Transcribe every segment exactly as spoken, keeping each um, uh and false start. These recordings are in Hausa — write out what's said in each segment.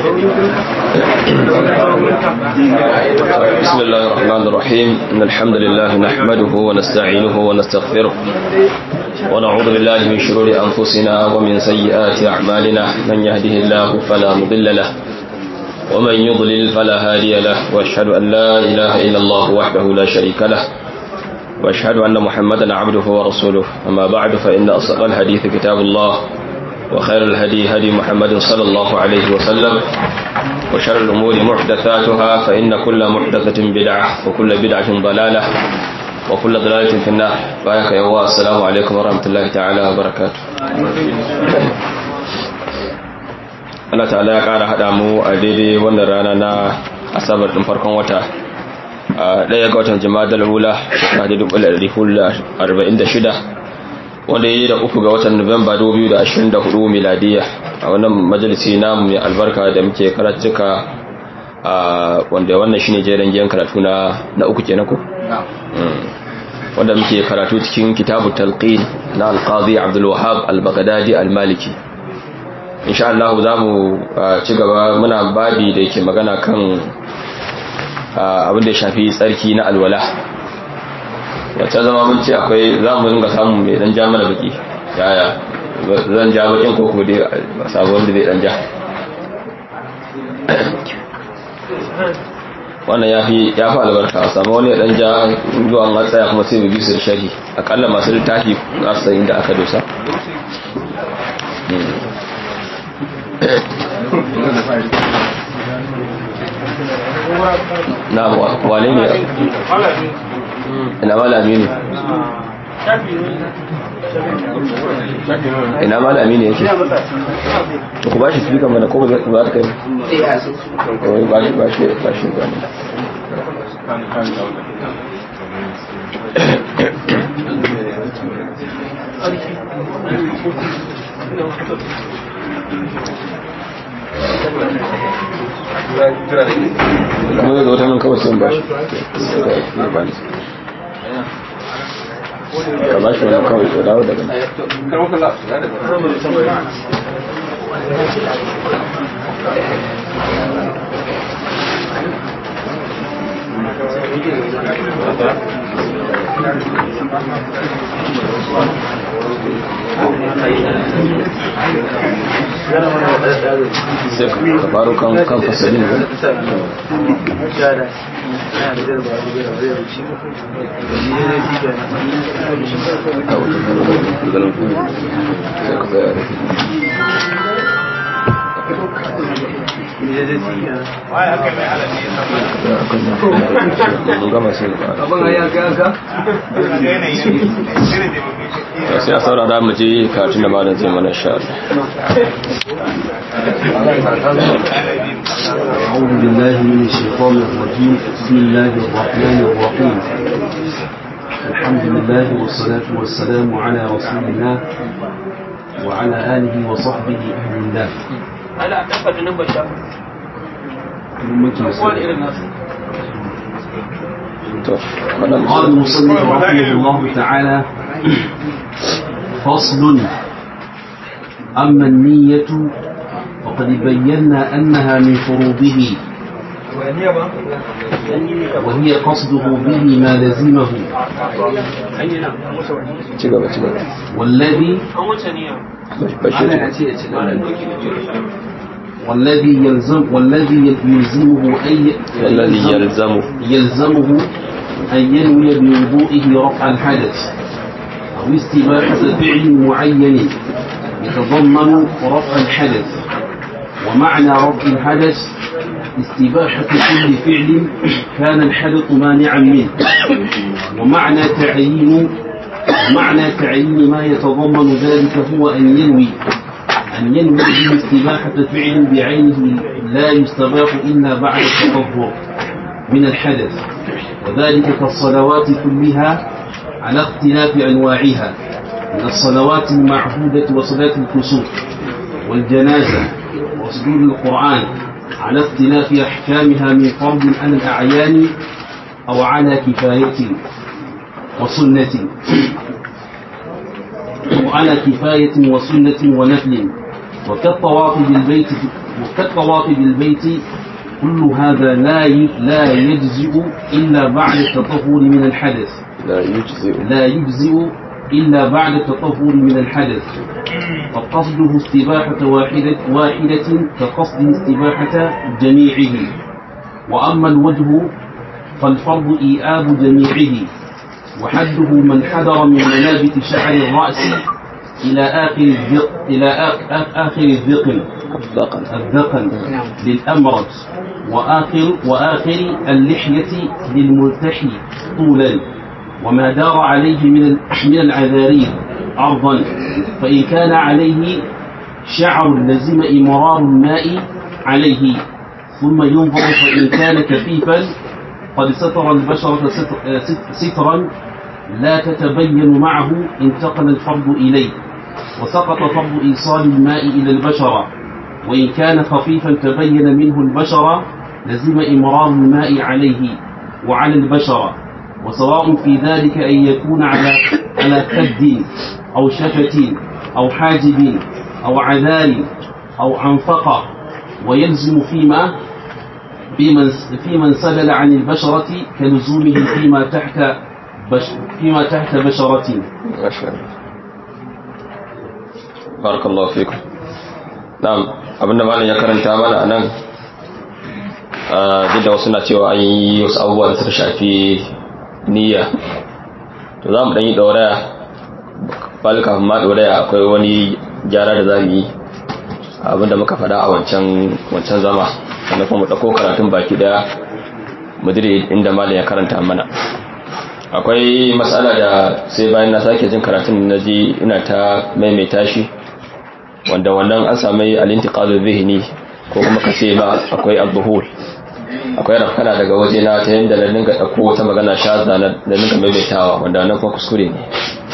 بسم الله الرحمن الرحيم إن الحمد لله نحمده ونستعينه ونستغفره ونعوذ بالله من شرور أنفسنا ومن سيئات أعمالنا من يهده الله فلا مضل له ومن يضلل فلا هادي له وأشهد أن لا إله إلا الله وحده لا شريك له وأشهد أن محمدا عبده ورسوله أما بعد فإن أصدق الحديث كتاب الله وخير الهدي هدي محمد صلى الله عليه وسلم وشر الأمور محدثاتها فإن كل محدثة بدعة وكل بدعة ضلالة وكل ضلالة في النار. بارك الله. السلام عليكم ورحمة الله تعالى وبركاته. Allah ta'ala ya ƙara haɗa mu a daidai wannan rana na asabar ɗin farkon wata a ɗaya ga watan Jumadal Ula shekara ta dubu ɗaya da ɗari hudu da arba'in da shida wanda ya yi da uku ga watan Nuwamba dubu biyu da ashirin da hudu miladiya a wannan majalisi namu mai albarka da muke karatuka a wanda wannan shine jerin giyan karatu na na uku kenan ko wanda muke karatu cikin kitabu talqin na al-qadi Abdul Wahhab al-Baghdadi al-Maliki. Insha Allah za mu ci gaba, muna babi da yake magana kan abin da ya shafi tsarki na alwala. Wacce zama mun ce akwai za mu ringa samun mai dan ja mana baki yaya zan ja bakin ko kuma dai sabon da zai dan ja wannan ya fi ya fi albarka a samu wani dan ja zuwa an tsaya kuma sai mu bi su da sharhi akalla masu littafi za su san inda aka dosa. na wane ne ina malami ne ina malami ne yake ku ba shi speaker mana ko ba za ta kai ba shi ba shi ba shi ba kuma zai zauta nan kawai sun ba shi ka ba shi wani kawai su dawo daga sai ka faru kan kan fasalin ba sai a saurara mu je karatun da malam zai mana sha أعوذ بالله من الشيطان الرجيم. بسم الله الرحمن الرحيم. الحمد لله والصلاة والسلام على رسول الله وعلى آله وصحبه أهل الله. قال المصنف رحمه الله تعالى: فصل. أما النية وقد بينا أنها من فروضه وهي قصده به ما لزمه والذي والذي يلزم والذي يلزمه أي الذي يلزمه يلزمه أن ينوي بوضوئه رفع الحدث أو استباحة فعل معين يتضمن رفع الحدث. ومعنى رفع الحدث استباحة كل فعل كان الحدث مانعا منه. ومعنى تعيين ومعنى تعيين ما يتضمن ذلك هو أن ينوي أن ينوي به استباحة فعل بعينه لا يستباح إلا بعد التطهر من الحدث، وذلك كالصلوات كلها على اختلاف أنواعها من الصلوات المعهودة وصلاة الكسوف والجنازة وسجود القرآن على اختلاف أحكامها من فرض على الأعيان أو على كفاية وسنة وعلى كفاية وسنة ونفل، وكالطواف بالبيت وكالطواف بالبيت كل هذا لا لا يجزئ إلا بعد التطهر من الحدث لا يجزئ لا يجزئ إلا بعد التطهر من الحدث فقصده استباحة واحدة واحدة كقصده استباحة جميعه وأما الوجه فالفرض إيآب جميعه وحده من حذر من منابت شعر الرأس إلى آخر الذق إلى آخر الذقن الذقن للأمرج وآخر وآخر اللحية للملتحي طولا وما دار عليه من من العذارير عرضا فإن كان عليه شعر لزم إمرار الماء عليه ثم ينظر فإن كان كثيفا قد ستر البشرة سترا لا تتبين معه انتقل الفرض إليه وسقط فرض إيصال الماء إلى البشرة وإن كان خفيفا تبين منه البشرة لزم إمرار الماء عليه وعلى البشرة وسواء في ذلك أن يكون على على خد أو شفة أو حاجب أو عذار أو عنفقة ويلزم فيما في من سدل عن البشرة كلزومه فيما تحت بش فيما تحت بشرة. بارك الله فيكم. نعم abinda malam ya karanta mana anan duk da wasu na cewa an yi wasu abubuwa da suka shafi niyya to za mu ɗan yi ɗauraya bali kafin ma ɗauraya akwai wani gyara da za mu yi abinda muka faɗa a wancan zama sannan kuma mu ɗauko karatun baki ɗaya mudiri inda malam ya karanta mana akwai matsala da sai bayan na sake jin karatun na ji ina ta maimaita shi wanda wannan an sami al-intiqalu dhihni ko kuma kace ma akwai al-dhuhul akwai rafkana daga waje na ta yanda na dinga dauko wata magana shazza na dinga maimaitawa wanda nan kuma kuskure ne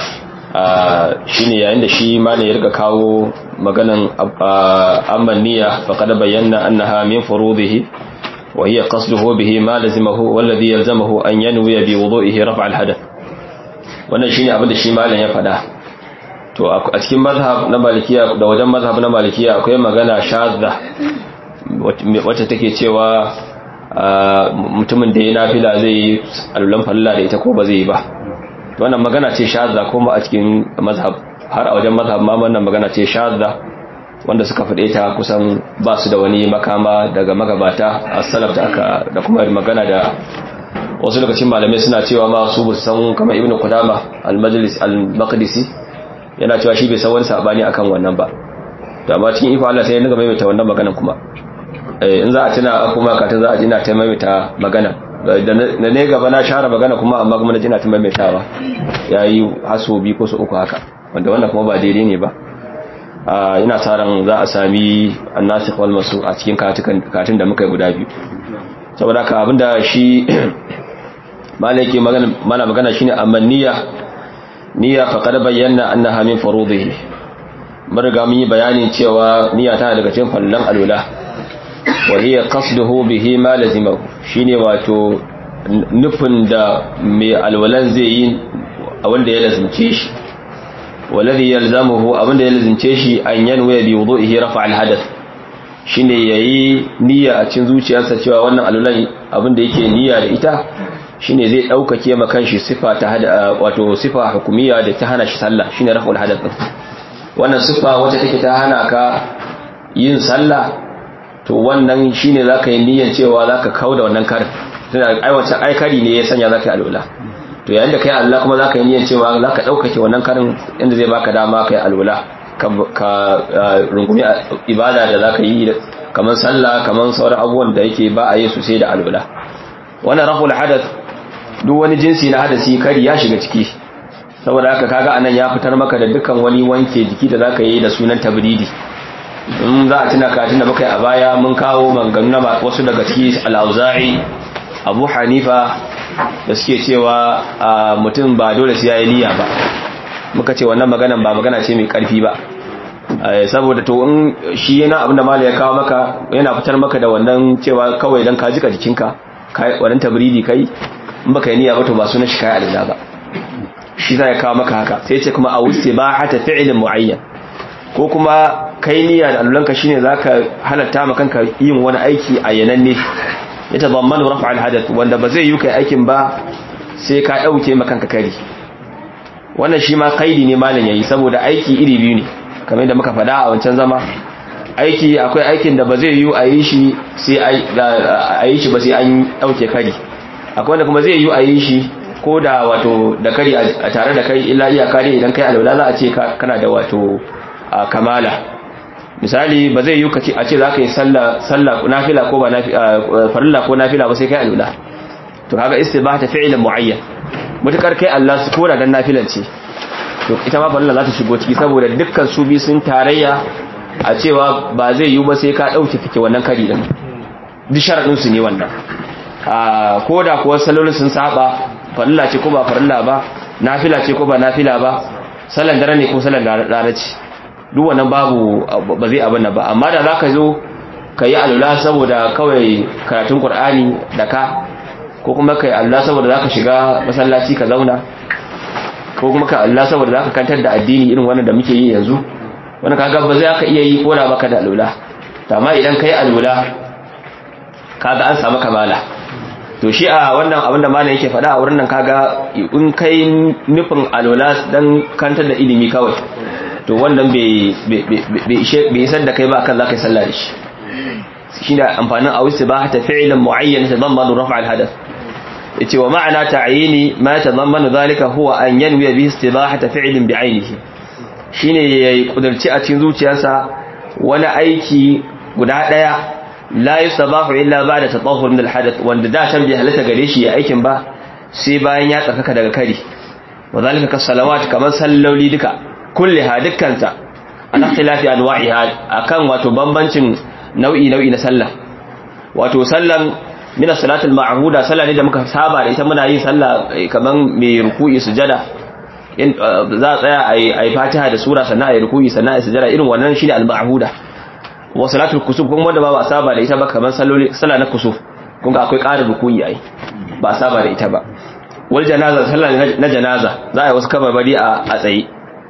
a shine yayin da shi ma ne ya riga kawo maganan amaniya faqad bayyana annaha min furudihi wa hiya qasduhu bihi ma lazimahu walladhi yalzamahu an yanwi bi wudu'ihi raf' al-hadath wannan shine abin da shi malam ya fada to a cikin mazhab na malikiya da wajen mazhab na malikiya akwai magana shadda wacce take cewa mutumin da ya nafila zai yi alulan falala da ita ko ba zai yi ba to wannan magana ce shadda kuma a cikin mazhab har a wajen mazhab ma wannan magana ce shadda wanda suka fade ta kusan ba su da wani makama daga magabata as-salaf da aka da kuma magana da wasu lokacin malamai suna cewa ma su san kamar ibnu qudama al-majlis al-maqdisi yana cewa shi bai san wani sabani akan wannan ba to amma cikin ifa Allah sai ya dinga maimaita wannan maganan kuma eh in za a tuna kuma ka ta za a ji na ta maimaita magana da ne gaba na share magana kuma amma kuma na ji na ta maimaitawa yayi haso bi ko su uku haka wanda wannan kuma ba daidai ne ba a ina tsaron za a sami annasikh wal masu a cikin katukan katun da muka yi guda biyu saboda ka abinda shi malaki magana mana magana shine amanniya niyya faqad bayyana annaha min furudihi mun riga mun yi bayanin cewa niyya tana daga cikin fallan alula wa hiya qasduhu bihi ma lazimahu shine wato nufin da mai alwalan zai yi a wanda ya lazimce shi waladhi yalzamuhu abinda ya lazimce shi an yanwa bi wudu'ihi rafa' al-hadath shine yayi niyya a cikin zuciyarsa cewa wannan alulan abinda yake niyya da ita shine zai daukake makan shi sifa ta hada wato sifa hukumiyya da ta hana shi sallah shine raf'ul hadath wannan sifa wacce take ta hana ka yin sallah to wannan shine zaka yi niyyar cewa zaka kauda wannan karin tunda ai wace ai kari ne ya sanya zaka yi alwala to yayin da kai Allah kuma zaka yi niyyar cewa zaka daukake wannan karin inda zai baka dama kai alwala ka rungumi ibada da zaka yi kaman sallah kaman sauran abubuwan da yake ba a yi su sai da alwala wannan raf'ul hadath duk wani jinsi na hadasi kari ya shiga ciki saboda haka kaga anan ya fitar maka da dukkan wani wanke jiki da zaka yi da sunan tabridi in za a tuna ka tuna baka a baya mun kawo manganu na wasu daga ciki al-Auza'i Abu Hanifa da suke cewa mutum ba dole sai yayi niyya ba muka ce wannan maganan ba magana ce mai karfi ba saboda to in shi yana abinda malai ya kawo maka yana fitar maka da wannan cewa kawai dan ka jika jikinka kai wannan tabridi kai in baka yi niyya ba to ba sunan shi kai alida ba shi zai kawo maka haka sai ce kuma a wuce ba hata fi'ilin muayyan ko kuma kai niyya da alulanka shine zaka halatta maka kanka yin wani aiki a yananne ya tazammanu raf'a al-hadath wanda ba zai yi kai aikin ba sai ka dauke maka kanka kari wannan shi ma kaidi ne malam yayi saboda aiki iri biyu ne kamar yadda muka faɗa a wancan zama aiki akwai aikin da ba zai yi a yi shi sai a yi shi ba sai an dauke kari akwai wanda kuma zai yi a yi shi ko da wato da kari a tare da kai illa iyaka dai idan kai alwala za a ce kana da wato kamala misali ba zai yi kace a ce zaka yi sallah sallah nafila ko ba nafila farilla ko nafila ba sai kai alwala to kaga istibahata fi'lan muayyan mutakar kai Allah su kora dan nafilan ce to ita ma farilla za ta shigo ciki saboda dukkan su bi sun tarayya a cewa ba zai yi ba sai ka dauke fike wannan kari din duk sharadin su ne wannan a koda kuwa sallolin sun saba farilla ce ko ba farilla ba nafila ce ko ba nafila ba sallan dare ne ko sallan rana ce duk wannan babu ba zai abin nan ba amma da zaka zo kai alula saboda kawai karatun Qur'ani da ka ko kuma kai Allah saboda zaka shiga masallaci ka zauna ko kuma kai Allah saboda zaka kantar da addini irin wannan da muke yi yanzu wannan kaga ba zai ka iya yi ko da baka da alula amma idan kai alula kaga an samu kamala to shi a wannan abin da malam yake faɗa a wurin nan kaga in kai nufin alula dan kantar da ilimi kawai to wannan bai bai isar da kai ba kan zaka yi sallah da shi shine amfanin awisi ba ta fi'lan muayyan tadammanu raf' al-hadath yace wa ma'ana ta'yini ma tadammanu dhalika huwa an yanwi bi istibahata fi'lin bi'aynihi shine yayi kudurci a cikin zuciyarsa wani aiki guda daya la yusabahu illa ba'da tatahhur min al-hadath wanda da tan bi halata gare shi ya aikin ba sai bayan ya tsakaka daga kari wa dhalika ka salawat kaman salloli duka kulliha dukkanta an ikhtilafi anwa'iha akan wato bambancin nau'i nau'i na sallah wato sallan min as-salatil ma'huda sallah ne da muka saba da ita muna yin sallah kaman mai ruku'i sujada in za a tsaya ayi ayi fatiha da sura sannan ayi ruku'i sannan ayi sujada irin wannan shine al-ma'huda wa salatul kusuf kuma wanda ba ba saba da ita ba kaman salloli sallah na kusuf kun ga akwai ƙarin ruku'i ai ba saba da ita ba wal janaza sallah na janaza za a yi wasu kabarbari a tsaye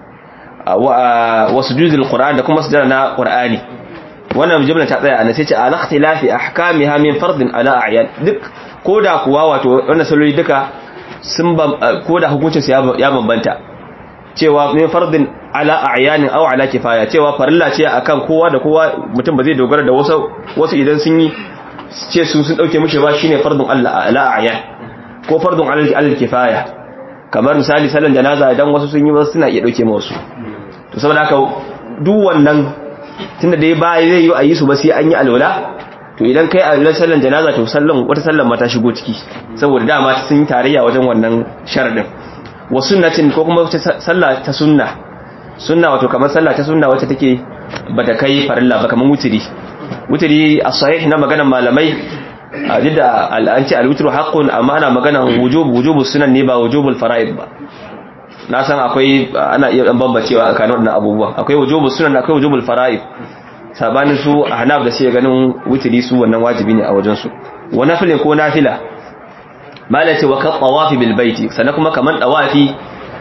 wa sujudul qur'an da kuma sujada na qur'ani wannan jumla ta tsaya ana sai ce al ikhtilafi ahkamiha min fardin ala a'yan duk koda kuwa wato wannan salloli duka sun koda hukuncin su ya bambanta cewa min fardin ala a'yan aw ala kifaya cewa farilla ce akan kowa da kowa mutum ba zai dogara da wasu wasu idan sun yi ce su sun dauke mishi ba shine fardun Allah ala a'yan ko fardun ala kifaya kamar misali sallan janaza idan wasu sun yi wasu suna iya dauke wasu to saboda haka duk wannan tunda dai ba zai yi a yi su ba sai an yi alwala to idan kai alwala sallan janaza to sallan wata sallan ma ta shigo ciki saboda dama sun yi tarayya wajen wannan sharadin wa sunnatin ko kuma wata sallah ta sunna sunna wato kamar sallah ta sunna wacce take bata kai farilla ba kamar wutiri wutiri as-sahih na maganar malamai da al'anci al-witru haqqun amma ana maganar wujub wujubus sunan ne ba wujubul fara'id ba na san akwai ana iya dan bambacewa tsakanin wannan abubuwan akwai wujubus sunan akwai wujubul fara'id sabanin su ahnaf da shi ganin witri su wannan wajibi ne a wajen su wa nafila ko nafila malati wa ka tawafi bil baiti sannan kuma kaman tawafi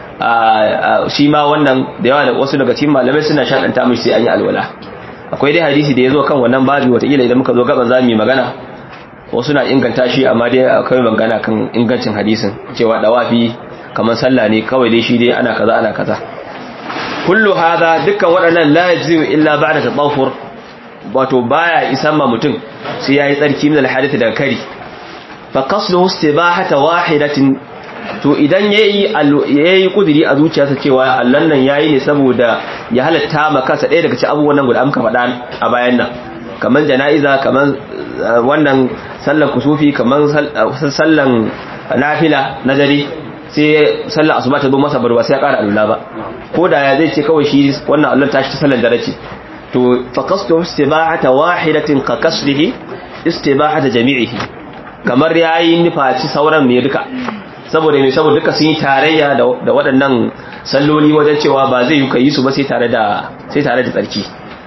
shi ma wannan da yawa da wasu daga cikin malamai suna shadanta mishi sai an yi alwala akwai dai hadisi da yazo kan wannan babu wata ila idan muka zo gaban zamu yi magana wasu na inganta shi amma dai akwai magana kan ingancin hadisin cewa tawafi kamar sallah ne kawai dai shi dai ana kaza ana kaza kullu hada dukkan waɗannan la yajibu illa ba'da tatahhur wato baya isan ma mutum sai yayi tsarki min al-hadith daga kari fa qasduhu istibahata wahidatin to idan yayi yayi kudiri a zuciyarsa cewa Allah nan yayi ne saboda ya halatta maka sa ɗaya daga cikin abubuwan nan guda muka faɗa a bayan nan kaman janaiza kaman wannan sallar kusufi kaman sallan nafila na dare sai sallar asuba ta zo masa barwa sai ya ƙara alula ba ko da ya zai ce kawai shi wannan Allah tashi ta sallar dare ce to fa qasdu istibahata wahidatin ka kasrihi istibahata jami'ihi kamar yayi nufaci sauran ne duka saboda ne saboda duka sun yi tarayya da waɗannan salloli wajen cewa ba zai yi kai su ba sai tare da sai tare da tsarki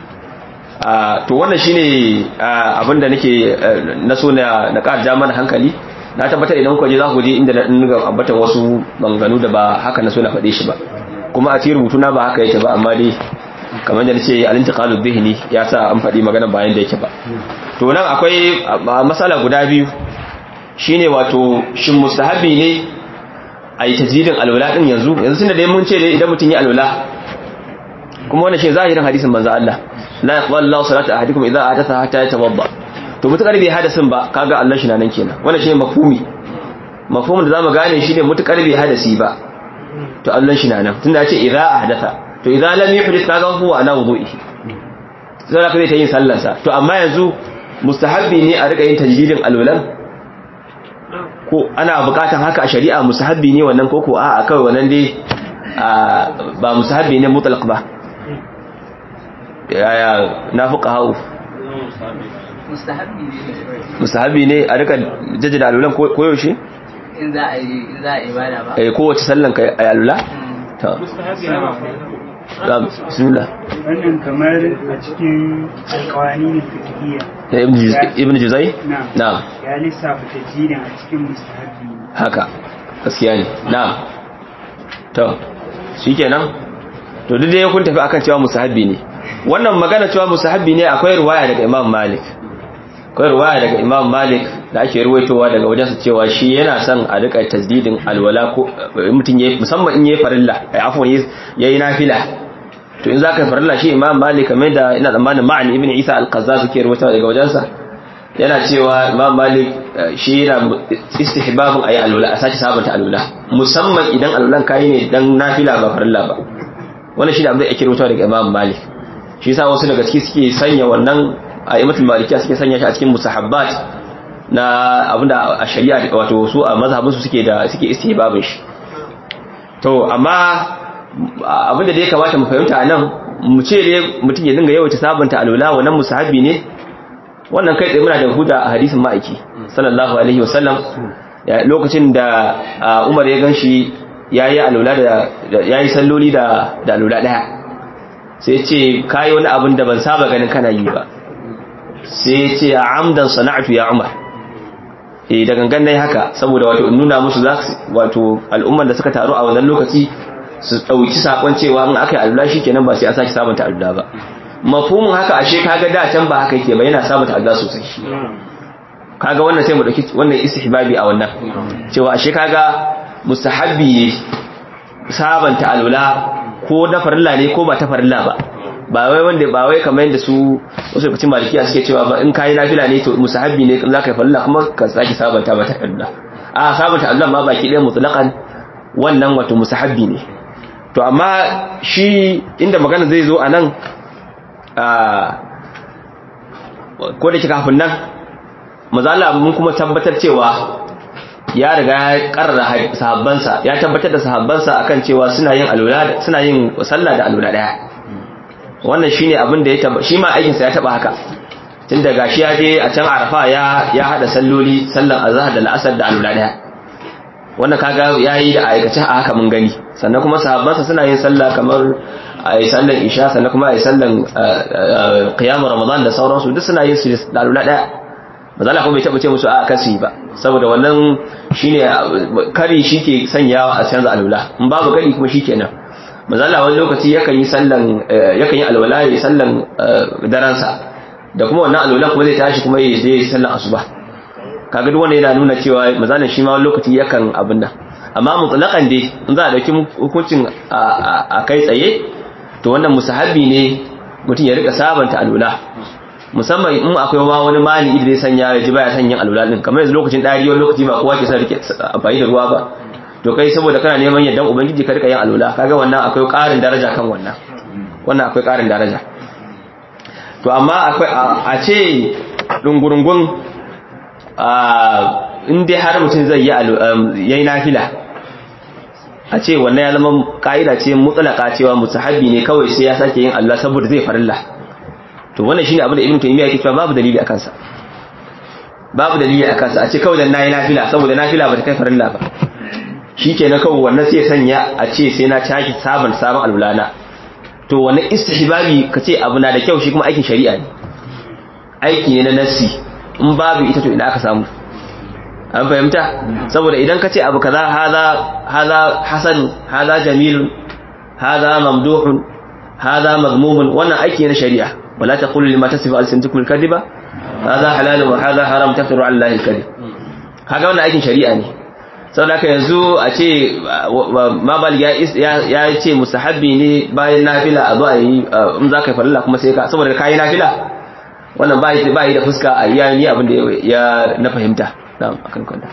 to wannan shine abinda nake na so na na ƙara ja mana hankali na tabbatar idan ku je za ku je inda na dinga ambatan wasu banganu da ba haka na so na faɗe shi ba kuma a cikin rubutu na ba haka yake ba amma dai kamar da nace al-intiqalu dhihni ya sa an faɗi magana bayan da yake ba to nan akwai masala guda biyu shine wato shin mustahabi ne ayi tajdidin alwala din yanzu yanzu tunda dai mun ce dai idan mutun ya alwala kuma wannan shi zahirin hadisin manzo Allah la yaqbalu Allahu salata ahadikum idza adatha hatta yatawadda to mutakar bai hadasin ba kaga Allah shi nan kenan wannan shine mafhumi mafhumin da zamu gane shine mutakar bai hadasi ba to Allah shi nan tunda ya ce idza ahdatha to idza lam yuhdith kaga huwa ala wudu'ihi sai ka ta yin sallar sa to amma yanzu mustahabbi ne a rika yin tajdidin alwalan ko ana bukatan haka a shari'a mustahabbi ne wannan koko a kawai wannan dai ba mustahabbi ne mutlaq ba yaya nafuqa hau mustahabbi ne mustahabbi ne a rika jaddada alwalan koyaushe in za a yi in za a ibada ba eh kowace sallan kai ayi alwala ta mustahabbi ne ta bismillah wannan kamar a cikin alƙawani fiqhiyya ibn juzai na'am ya lissafa tajidin a cikin mustahabbi haka gaskiya ne na'am to shikenan to duk dai kun tafi akan cewa mustahabbi ne wannan magana cewa mustahabbi ne akwai riwaya daga Imam Malik akwai riwaya daga Imam Malik da ake ruwaitowa daga wajensa cewa shi yana son a rika tasdidin alwala ko mutun yayi musamman in yayi farilla ai afwan yayi nafila to in zaka farilla shi Imam Malik kamar da ina tsammanin Ma'an ibn Isa al-Qazzaz yake ruwaitowa daga wajensa yana cewa Imam Malik shi yana istihbabun ayi alwala a saki sabanta alwala musamman idan alwalan kai ne dan nafila ba farilla ba wannan shi da abin da yake ruwaitowa daga Imam Malik shi yasa wasu daga ciki suke sanya wannan a'immatul malikiya suke sanya shi a cikin musahabbat na abinda a shari'a wato su a mazhabin su suke da suke istihbabin shi to amma abinda da ya kamata mu fahimta anan mu ce dai mutum ya dinga yawaita sabunta alwala wannan musahabi ne wannan kai tsaye muna da hujja a hadisin ma'aiki sallallahu alaihi wasallam lokacin da Umar ya ganshi yayi alwala da yayi salloli da da alwala daya sai ce kai wani abin da ban saba ganin kana yi ba sai ce amdan sana'atu ya Umar eh da gangan dai haka saboda wato in nuna musu za wato al'umman da suka taru a wannan lokaci su dauki sakon cewa in aka yi alula shikenan ba sai a saki sabunta alula ba mafhumin haka ashe kaga da can ba haka yake ba yana sabunta alula sosai kaga wannan sai mu dauki wannan istihbabi a wannan cewa ashe kaga mustahabbi ne sabunta alula ko da farilla ne ko ba ta farilla ba ba wai wanda ba wai kamar yadda su wasu lokacin malikiya suke cewa ba in kai nafila ne to musahabi ne za ka yi farilla kuma ka saki sabanta mata Allah a sabanta Allah ma baki ɗaya mutlaqan wannan wato musahabi ne to amma shi inda magana zai zo anan a ko da kika kafin nan mazalla mun kuma tabbatar cewa ya riga ya karra sahabbansa ya tabbatar da sahabbansa akan cewa suna yin alwala suna yin sallah da alwala daya wannan shine abin da ya taba shi ma aikin sa ya taba haka tun daga shi ya je a can Arafa ya ya hada salloli sallan azhar da al'asr da alwala daya wannan kaga yayi da aikace a haka mun gani sannan kuma sahabbansa suna yin sallah kamar ayi sallan isha sannan kuma ayi sallan qiyam ramadan da sauransu duk suna yin su da alwala daya mazala kuma bai taba ce musu a kasi ba saboda wannan shine kari shike sanyawa a canza alwala in babu kari kuma shikenan mazala wani lokaci yakan yi sallan yakan yi alwala ya sallan daransa da kuma wannan alwala kuma zai tashi kuma ya je sallan asuba kaga duk wannan yana nuna cewa mazalan shi ma wani lokaci yakan abin nan amma mutlaqan dai in za a dauki hukuncin a kai tsaye to wannan musahabi ne mutum ya rika sabanta alwala musamman in akwai ma wani mani da zai sanya ya ji baya sanyin alwala din kamar yanzu lokacin dari wani lokaci ba kowa ke son rike amfani da ruwa ba to kai saboda kana neman yaddan ubangiji ka rika yin alwala kaga wannan akwai ƙarin daraja kan wannan wannan akwai ƙarin daraja to amma akwai a ce dungurungun in dai har mutum zai yi yayi nafila a ce wannan ya zama ka'ida ce mutlaka cewa musahabi ne kawai sai ya sake yin Allah saboda zai farilla to wannan shine abin da Ibn Taymiyyah yake cewa babu dalili akan sa babu dalili akan sa a ce kawai dan nayi nafila saboda nafila ba ta kai farilla ba shikenan kawai wannan sai ya sanya a ce sai na taki sabon sabon alwalana to wannan istihbabi kace abu na da kyau shi kuma aikin shari'a ne aiki ne na nassi in babu ita to ina aka samu an fahimta saboda idan kace abu kaza haza haza hasan haza jamil haza mamduhun hadha madhmumun wannan aiki na shari'a wala taqulu lima tasifu alsintukum alkadiba hadha halal wa hadha haram tafsiru ala allahi alkadib kaga wannan aikin shari'a ne saboda haka yanzu a ce mabal ya ya ce mustahabbi ne bayan nafila a zo a yi in za ka yi farilla kuma sai ka saboda ka yi nafila wannan ba yi da fuska a iya ni abin da ya na fahimta na'am akan kwanda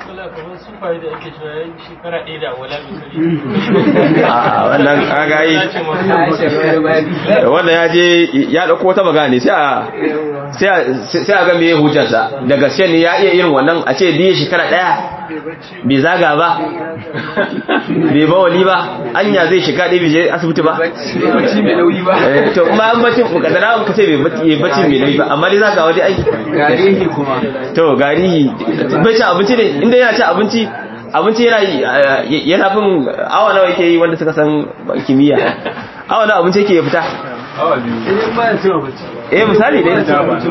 a wannan kaga yi wannan ya je ya dauko wata magana ne sai a sai a ga me hujjarsa da gaske ne ya iya irin wannan a ce biye shekara daya bai zaga ba bai ba wali ba anya zai shiga ɗaya bai je asibiti ba bacci mai nauyi ba to kuma an bacci kadana ka ce bai bacci mai nauyi ba amma dai zaga wani aiki garihi kuma to garihi bai ci abinci ne inda yana ci abinci abinci yana yana fin awa nawa yake yi wanda suka san kimiyya awa nawa abinci yake ya fita awa biyu eh misali dai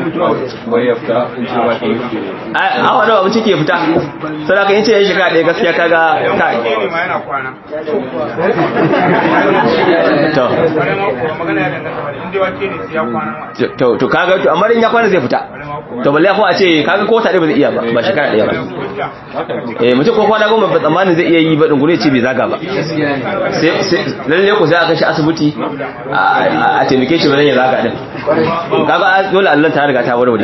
awa nawa abinci ke fita sai ka yace ya shiga ɗaya gaskiya kaga kai to to kaga to amma in ya kwana zai fita to balle ko a ce kaga ko tare ba zai iya ba ba shekara ɗaya ba eh mutum ko kwana goma ba tsammanin zai iya yi ba dungure ce bai zaga ba sai lalle ko sai aka shi asibiti a taimake shi ba ya zaga din kaga dole Allah ta riga ta warware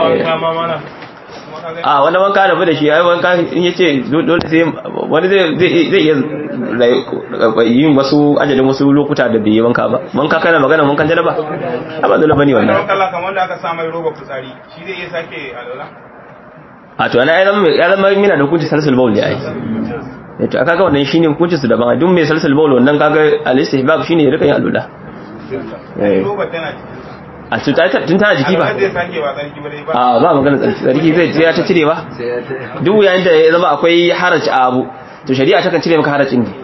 a wannan wanka da da shi ai wanka in yace dole sai wani zai zai iya yin wasu ajalin wasu lokuta da bai yi wanka ba wanka kana magana wankan janaba ba dole bane wannan Allah kamar da aka sa mai roba fitsari shi zai iya sake alwala a to ana ya zama ya zama mina da hukunci salsul bawl ne ai to aka ga wannan shine hukuncin su daban duk mai salsul bawl wannan kaga al-istihbab shine ya rika yin alwala roba tana a cuta tun tana jiki ba a ba magana tsarki zai ya ta cire ba duk yayin da ya zama akwai haraci a abu to shari'a ta kan cire maka haracin ne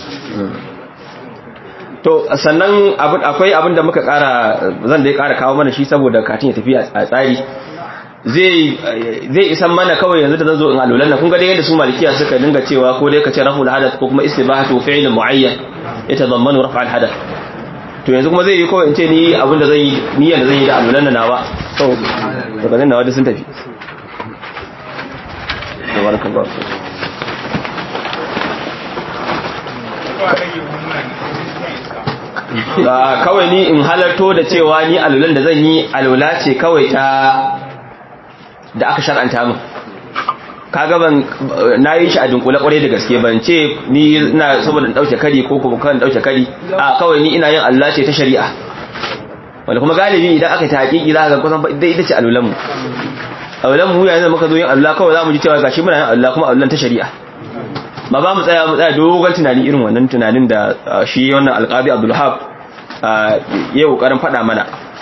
to sannan akwai abin da muka kara zan da ya kara kawo mana shi saboda katin ya tafi a tsari zai zai isan mana kawai yanzu da zan zo in alulan nan kun ga dai yadda su malikiya suka dinga cewa ko dai ka ce raful hadath ko kuma istibahatu fi'l muayyan yatadammanu raf' al hadath to yanzu kuma zai yi kawai in ce ni abinda zan yi niyyar da zan yi da alulan na nawa to daga nan nawa da sun tafi tabarakallah ba kawai ni in halarto da cewa ni alulan da zan yi alula ce kawai ta da aka shar'anta min kaga ban nayi shi a dunkule kware da gaske ban ce ni ina saboda dauke kari ko kuma kan dauke kari a kawai ni ina yin Allah ce ta shari'a wanda kuma galibi idan aka ta hakiki za ka kusan dai ita ce alulan mu alulan mu yayin da muka zo yin Allah kawai za mu ji cewa gashi muna yin Allah kuma alulan ta shari'a ba ba mu tsaya mu tsaya dogon tunani irin wannan tunanin da shi wannan alqabi Abdul Wahhab ya kokarin fada mana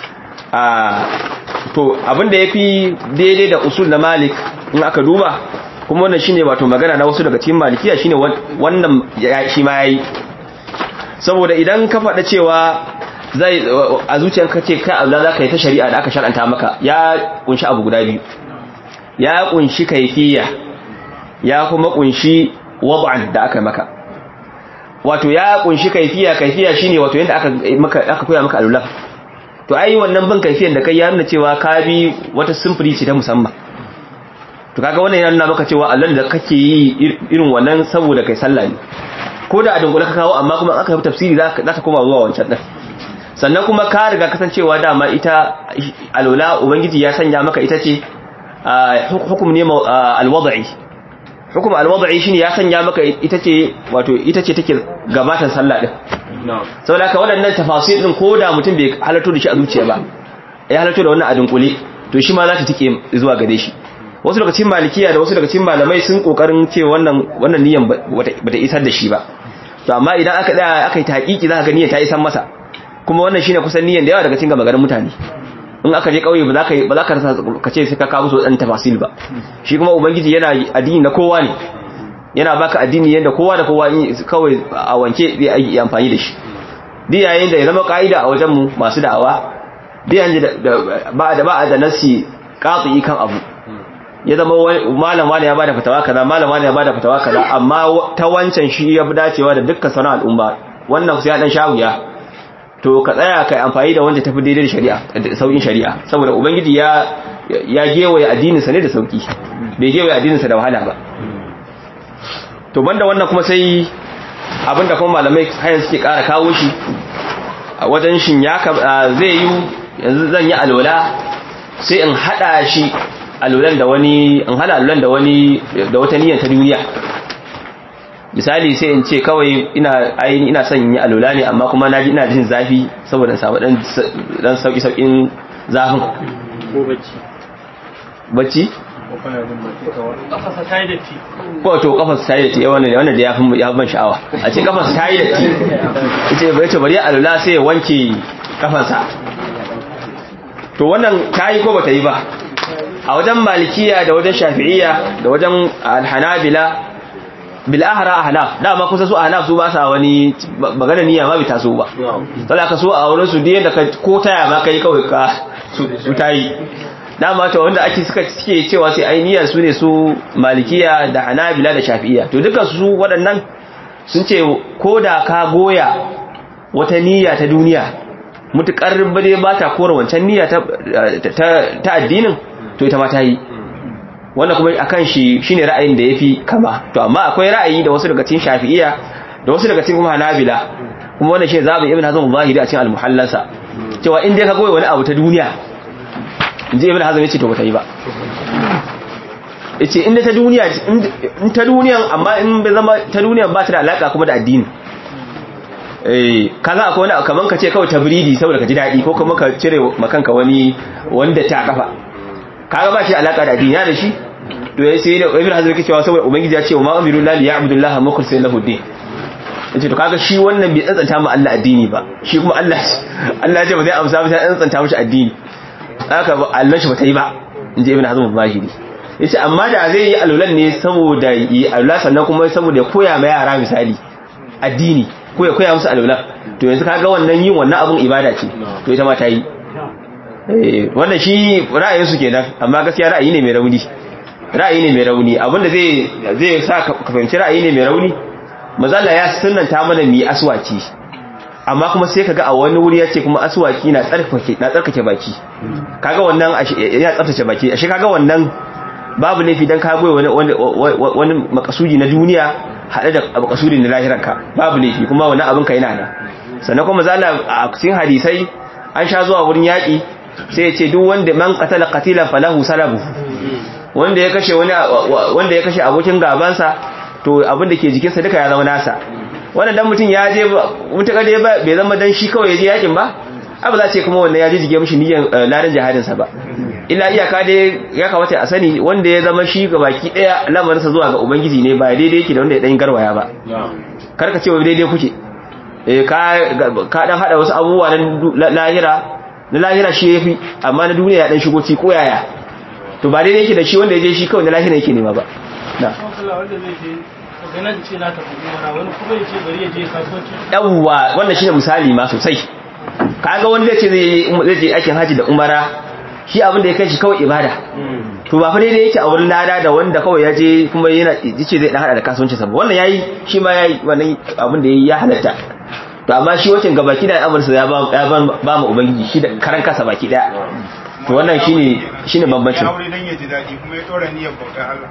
to abin da yafi daidai da usul na Malik in aka duba kuma wannan shine wato magana na wasu daga cikin malikiya shine wannan shi ma yayi saboda idan ka faɗa cewa zai a zuciyarka ce kai Allah zaka yi ta shari'a da aka shar'anta maka ya kunshi abu guda biyu ya kunshi kaifiya ya kuma kunshi wad'an da aka maka wato ya kunshi kaifiya kaifiya shine wato yanda aka maka aka koya maka alula to ai wannan bin kaifiyan da kai ya nuna cewa ka bi wata simfuri ce ta musamman to kaga wannan yana nuna maka cewa Allah da kake yi irin wannan saboda kai sallah ne ko da a dungula ka kawo amma kuma aka yi tafsiri zaka koma zuwa wancan din sannan kuma ka riga kasancewa dama ita alula ubangiji ya sanya maka ita ce hukum ne alwad'i hukum alwad'i shine ya sanya maka ita ce wato ita ce take gabatar sallah din saboda haka waɗannan tafasil din ko da mutum bai halarto da shi a zuciya ba ya halarto da wannan a dunkule to shi ma za ta tike zuwa gare shi wasu daga cikin malikiya da wasu daga cikin malamai sun kokarin ce wannan wannan niyyar bata isar da shi ba to amma idan aka da aka yi tahqiqi za ka ga niyyar ta isar masa kuma wannan shine kusan niyyar da yawa daga cikin gamagarin mutane in aka je kauye ba za ka ba za ka rasa ka ce sai ka kawo su dan tafasil ba shi kuma ubangiji yana addini na kowa ne yana baka addini yanda kowa da kowa kawai a wanke zai yi amfani da shi duk yayin da ya zama kaida a wajen mu masu da'awa duk yayin da ba da ba da nasi qati kan abu ya zama malam wani ya bada fatawa kaza malam wani ya bada fatawa kaza amma ta wancan shi ya fi dacewa da dukkan sauran al'umma wannan sai ya dan shawuya to ka tsaya kai amfani da wanda tafi daidai da shari'a da saukin shari'a saboda ubangiji ya ya gewaye addinin sa ne da sauki bai gewaye addinin sa da wahala ba to banda wannan kuma sai abinda kuma malamai hayan suke ƙara kawo shi a wajen shin ya zai yi yanzu zan yi alwala sai in hada shi alwalan da wani in hada alwalan da wani da wata niyyar ta duniya misali sai in ce kawai ina aini ina son yi alwala ne amma kuma naji ina jin zafi saboda in samu dan dan sauki saukin zafin ko bacci bacci kafasa ta yi datti ko to kafasa ta yi datti wannan wannan da ya fi ya ban sha'awa a ce kafasa ta yi datti yace bai ce bari alwala sai ya wanke kafansa to wannan ta yi ko bata yi ba a wajen malikiya da wajen shafi'iyya da wajen alhanabila bil ahra ahnaf dama kusa su ahnaf su ba sa wani magana niyya ma bai taso ba sai aka so a wurin su diyan da ko taya ma kai kawai ka su tayi dama to wanda ake suka suke cewa sai ai niyyar su ne su malikiya da hanabila da shafi'iyya to dukan su waɗannan sun ce koda ka goya wata niyya ta duniya mutukar bade ba ta kora wancan niyya ta ta addinin to ita ma ta yi wanda kuma akan shi shine ra'ayin da yafi kama to amma akwai ra'ayi da wasu daga cikin shafi'iyya da wasu daga cikin hanabila kuma wannan shi zabi ibn hazm zahiri a cikin al-muhallasa cewa in dai ka goyi wani abu ta duniya inji ibn hazm yace to bata yi ba yace in ta duniya in ta duniyan amma in bai zama ta duniyan ba ta da alaka kuma da addini eh kaga akwai wani kaman ka ce kawai tabridi saboda ka ji dadi ko kuma ka cire makanka wani wanda ta kafa kaga ba shi alaka da addini da shi to yayi sai da ibn hazm yake cewa saboda ubangiji ya ce wa ma amiru lillahi ya'budullaha mukhlisina lahu din yace to kaga shi wannan bai tsantsanta mu Allah addini ba shi kuma Allah Allah ya ce ba zai amsa ba sai tsantsanta mishi addini haka Allah shi ba ta yi ba inji ibn hazm zahiri yace amma da zai yi alulan ne saboda yi alula sannan kuma saboda ya koya ma yara misali addini ko ya koya musu alulan to yanzu kaga wannan yin wannan abun ibada ce to ita ma ta yi eh wannan shi ra'ayin su kenan amma gaskiya ra'ayi ne mai rauni ra'ayi ne mai rauni abinda zai zai sa ka fahimci ra'ayi ne mai rauni mazalla ya sunnanta mana mi aswaki amma kuma sai kaga a wani wuri yace kuma aswaki na tsarkake na tsarkake baki kaga wannan ya tsaftace baki ashe kaga wannan babu laifi dan ka goyi wani wani makasudi na duniya hade da makasudi na lahiranka babu laifi kuma wannan abin ka yana nan sannan kuma mazalla a cikin hadisai an sha zuwa wurin yaki sai ya ce duk wanda man qatala qatilan falahu salabu wanda ya kashe wani wanda ya kashe abokin gabansa to abin da ke jikinsa duka ya zama nasa wannan dan mutun ya je mutaka dai bai zama dan shi kawai ya je yakin ba abu za ce kuma wannan ya je jige mishi niyyar ladan jihadin sa ba illa iyaka dai ya kamata a sani wanda ya zama shi ga baki daya lamarin sa zuwa ga ubangiji ne ba daidai yake da wanda ya dan garwaya ba karka ce wai daidai kuke eh ka ka dan hada wasu abubuwa na lahira na lahira shi yafi amma na duniya ya dan shigo ci ko yaya to ba daidai yake da shi wanda ya je shi kawai na lahira yake nema ba na yawwa wannan shine misali ma sosai kaga wanda yace zai zai je aikin haji da umara shi abin da ya kai shi kawai ibada to ba fa daidai yake a wurin lada da wanda kawai ya je kuma yana yace zai dan hada da kasuwanci saboda wannan yayi shi ma yayi wannan abin da yayi ya halatta to amma shi wacin gabaki da amursa ya ba ya ba mu ubangiji shi da karan kasa baki daya to wannan shine shine bambancin aure dan ya ji dadi kuma ya tsora niyyar bautar Allah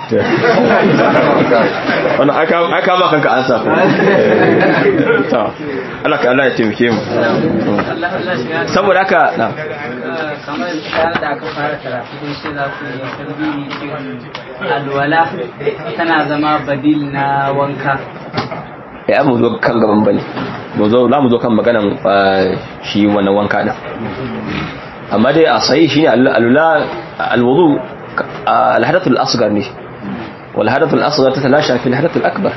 wannan aka aka ba kanka ansa ko to Allah ka Allah ya taimake mu saboda haka na kamar da aka fara karatu din shi za ku yi tambayi alwala tana zama badil na wanka ya mu zo kan gaban bane mu zo za mu zo kan maganan shi wannan wanka din amma dai a sahi shine alula alwudu alhadath al-asghar ne wal hadath al-asghar tatalasha fi alhadath al-akbar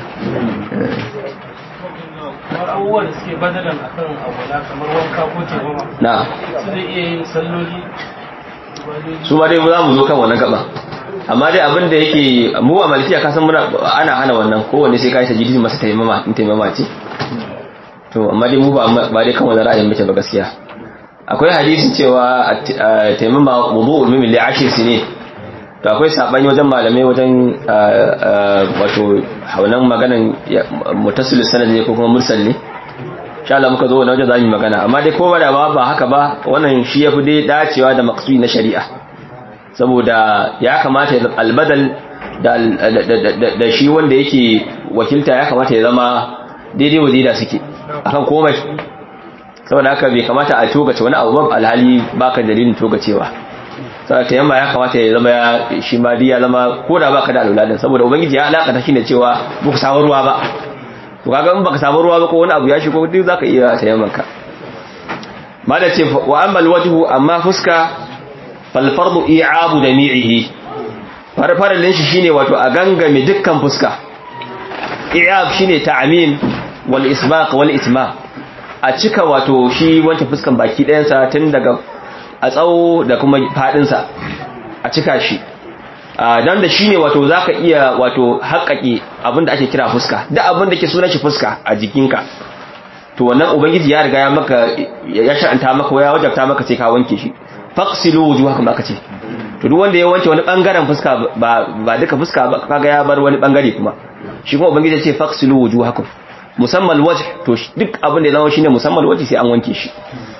abubuwa da suke badalan akan alwala kamar wanka ko taimama na su zai iya yin salloli su ma dai za mu zo kan wannan gaba amma dai abin da yake mu a malikiya ka san muna ana hana wannan kowanne sai kai sajidi masa taimama in taimama ce to amma dai mu ba ba dai kan wannan ra'ayin muke ba gaskiya akwai hadisin cewa taimama wudu'ul mu'min li ashir sinin to akwai sabani wajen malamai wajen wato haunan maganan muttasil sanad ne ko kuma mursal ne insha Allah muka zo wannan wajen zamu yi magana amma dai kowa da ba ba haka ba wannan shi yafi dai dacewa da maqsudi na shari'a saboda ya kamata albadal da da shi wanda yake wakilta ya kamata ya zama daidai wadida suke akan komai saboda haka bai kamata a togace wani abu ba alhali baka dalilin togacewa saboda yamma ya kamata ya zama ya shi ma ya zama koda baka da alwala saboda ubangiji ya alaka ta shine cewa baka samu ruwa ba to kaga in baka samu ruwa ba ko wani abu ya shigo duk zaka iya tayammanka mala ce wa amma alwajhu amma fuska fal fardu i'abu jami'ihi farfaralin shi shine wato a gangame dukkan fuska i'ab shine ta'mim wal isbaq wal itmam a cika wato shi wancan fuskan baki ɗayan sa tun daga a tsawo da kuma fadin sa a cika shi dan da shine wato zaka iya wato haƙƙaƙe abinda ake kira fuska duk abinda ke sunan shi fuska a jikinka to wannan ubangiji ya riga ya maka ya sha'anta maka ya wajabta maka sai ka wanke shi faqsilu wujuhakum aka ce to duk wanda ya wanke wani bangaren fuska ba ba duka fuska ba kaga ya bar wani bangare kuma shi kuma ubangiji ya ce faqsilu wujuhakum musamman alwajh to duk abin da ya zama shine musamman alwajh sai an wanke shi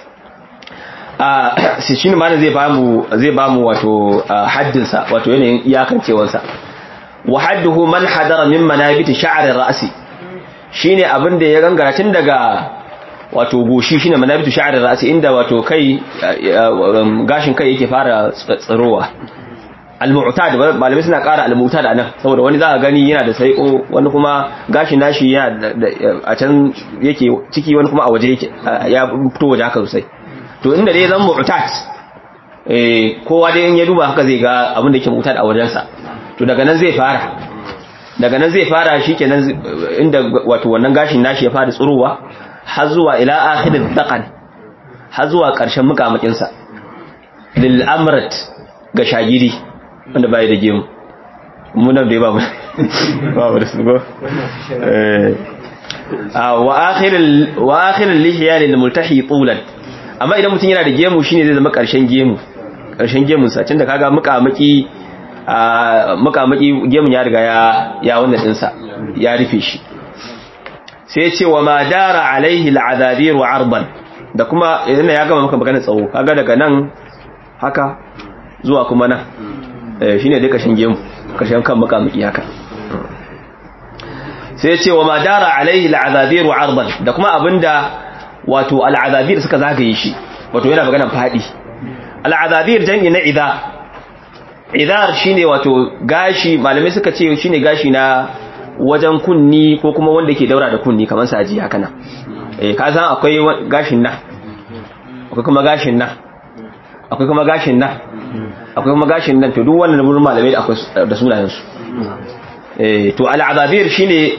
a sai shine ma zai ba mu zai ba mu wato haddin sa wato yanayin iyakancewar sa wa hadduhu man hadara min manabiti sha'r ar-ra'si shine abin da ya gangara tun daga wato goshi shine manabitu sha'r ar-ra'si inda wato kai gashin kai yake fara tsirowa al-mu'tad malamai suna ƙara al-mu'tad anan saboda wani za ka gani yana da saiko wani kuma gashin nashi yana a can yake ciki wani kuma a waje yake ya fito waje haka sosai to inda dai zan mu'tad eh kowa dai in ya duba haka zai ga abin da yake mu'tad a wajensa to daga nan zai fara daga nan zai fara shikenan inda wato wannan gashin nashi ya fara tsirowa har zuwa ila akhirin daqan har zuwa ƙarshen mukamakin sa lil amrat ga shagiri wanda bai da gemu mun nan da ba mu ba da su go eh wa akhiril wa akhiril lihya lil multahi tulan amma idan mutun yana da gemu shine zai zama ƙarshen gemu ƙarshen gemun sa tunda kaga mukamaki a mukamaki gemun ya riga ya ya wannan din sa ya rufe shi sai ce wa ma dara alaihi al'adabir wa arban da kuma idan ya gama maka magana tsawo kaga daga nan haka zuwa kuma nan eh shine dai kashin gemu kashin kan makamiki haka sai ce wa ma dara alaihi al'adabir wa arban da kuma abinda wato al'adabir suka zagaye shi wato yana magana fadi al'adabir jangi na idha idhar shine wato gashi malamai suka ce shine gashi na wajen kunni ko kuma wanda ke daura da kunni kamar saji haka nan eh ka san akwai gashin nan akwai kuma gashin nan akwai kuma gashin nan akwai kuma gashin nan to duk wannan burin malamai da akwai da sunayen su eh to al-adabir shine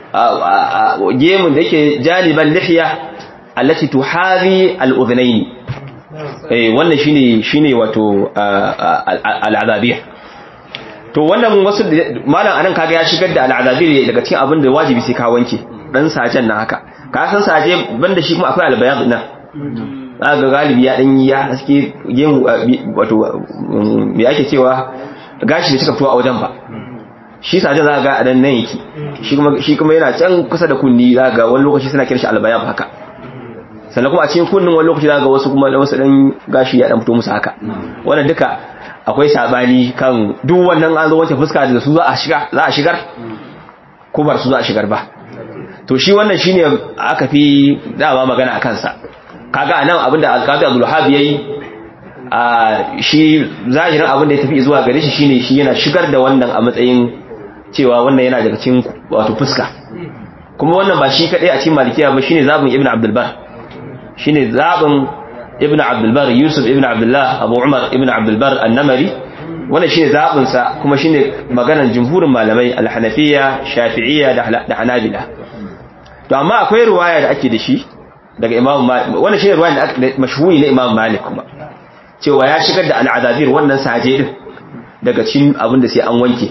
gemun da yake jaliban lihya allati tuhari al-udhnayn eh wannan shine shine wato al-adabir to wannan wasu malam anan kaga ya shigar da al'adabir daga cikin abin da wajibi sai ka wanke dan sajen nan haka ka san saje banda shi kuma akwai albayad nan zaka galibi ya dan ya haske gemu wato me ake cewa gashi da suka fito a wajen ba shi sajen zaka ga adan nan yake shi kuma shi kuma yana can kusa da kunni zaka ga wani lokaci suna kiran shi albayad haka sannan kuma a cikin kunnin wani lokaci zaka ga wasu kuma da wasu dan gashi ya dan fito musu haka wannan duka akwai sabani kan duk wannan an zo wanke fuska da su za a shiga za a shigar ko bar su za a shigar ba to shi wannan shine aka fi dama magana akan sa kaga anan abinda al-Qadi Abdul Wahhab yayi a shi zahirin abinda ya tafi zuwa gare shi shine shi yana shigar da wannan a matsayin cewa wannan yana daga cikin wato fuska kuma wannan ba shi kadai a cikin malikiya ba shine zabin Ibn Abdul Bar shine zabin ibn abdulbar yusuf ibn abdullah abu umar ibn abdulbar annamari wannan shine zabin sa kuma shine maganar jumhurin malamai al-hanafiya shafi'iyya da hanabila to amma akwai riwaya da ake da shi daga imam malik wannan shine riwaya da mashhuri na imam malik kuma cewa ya shigar da al-adabir wannan saje din daga cikin abin da sai an wanke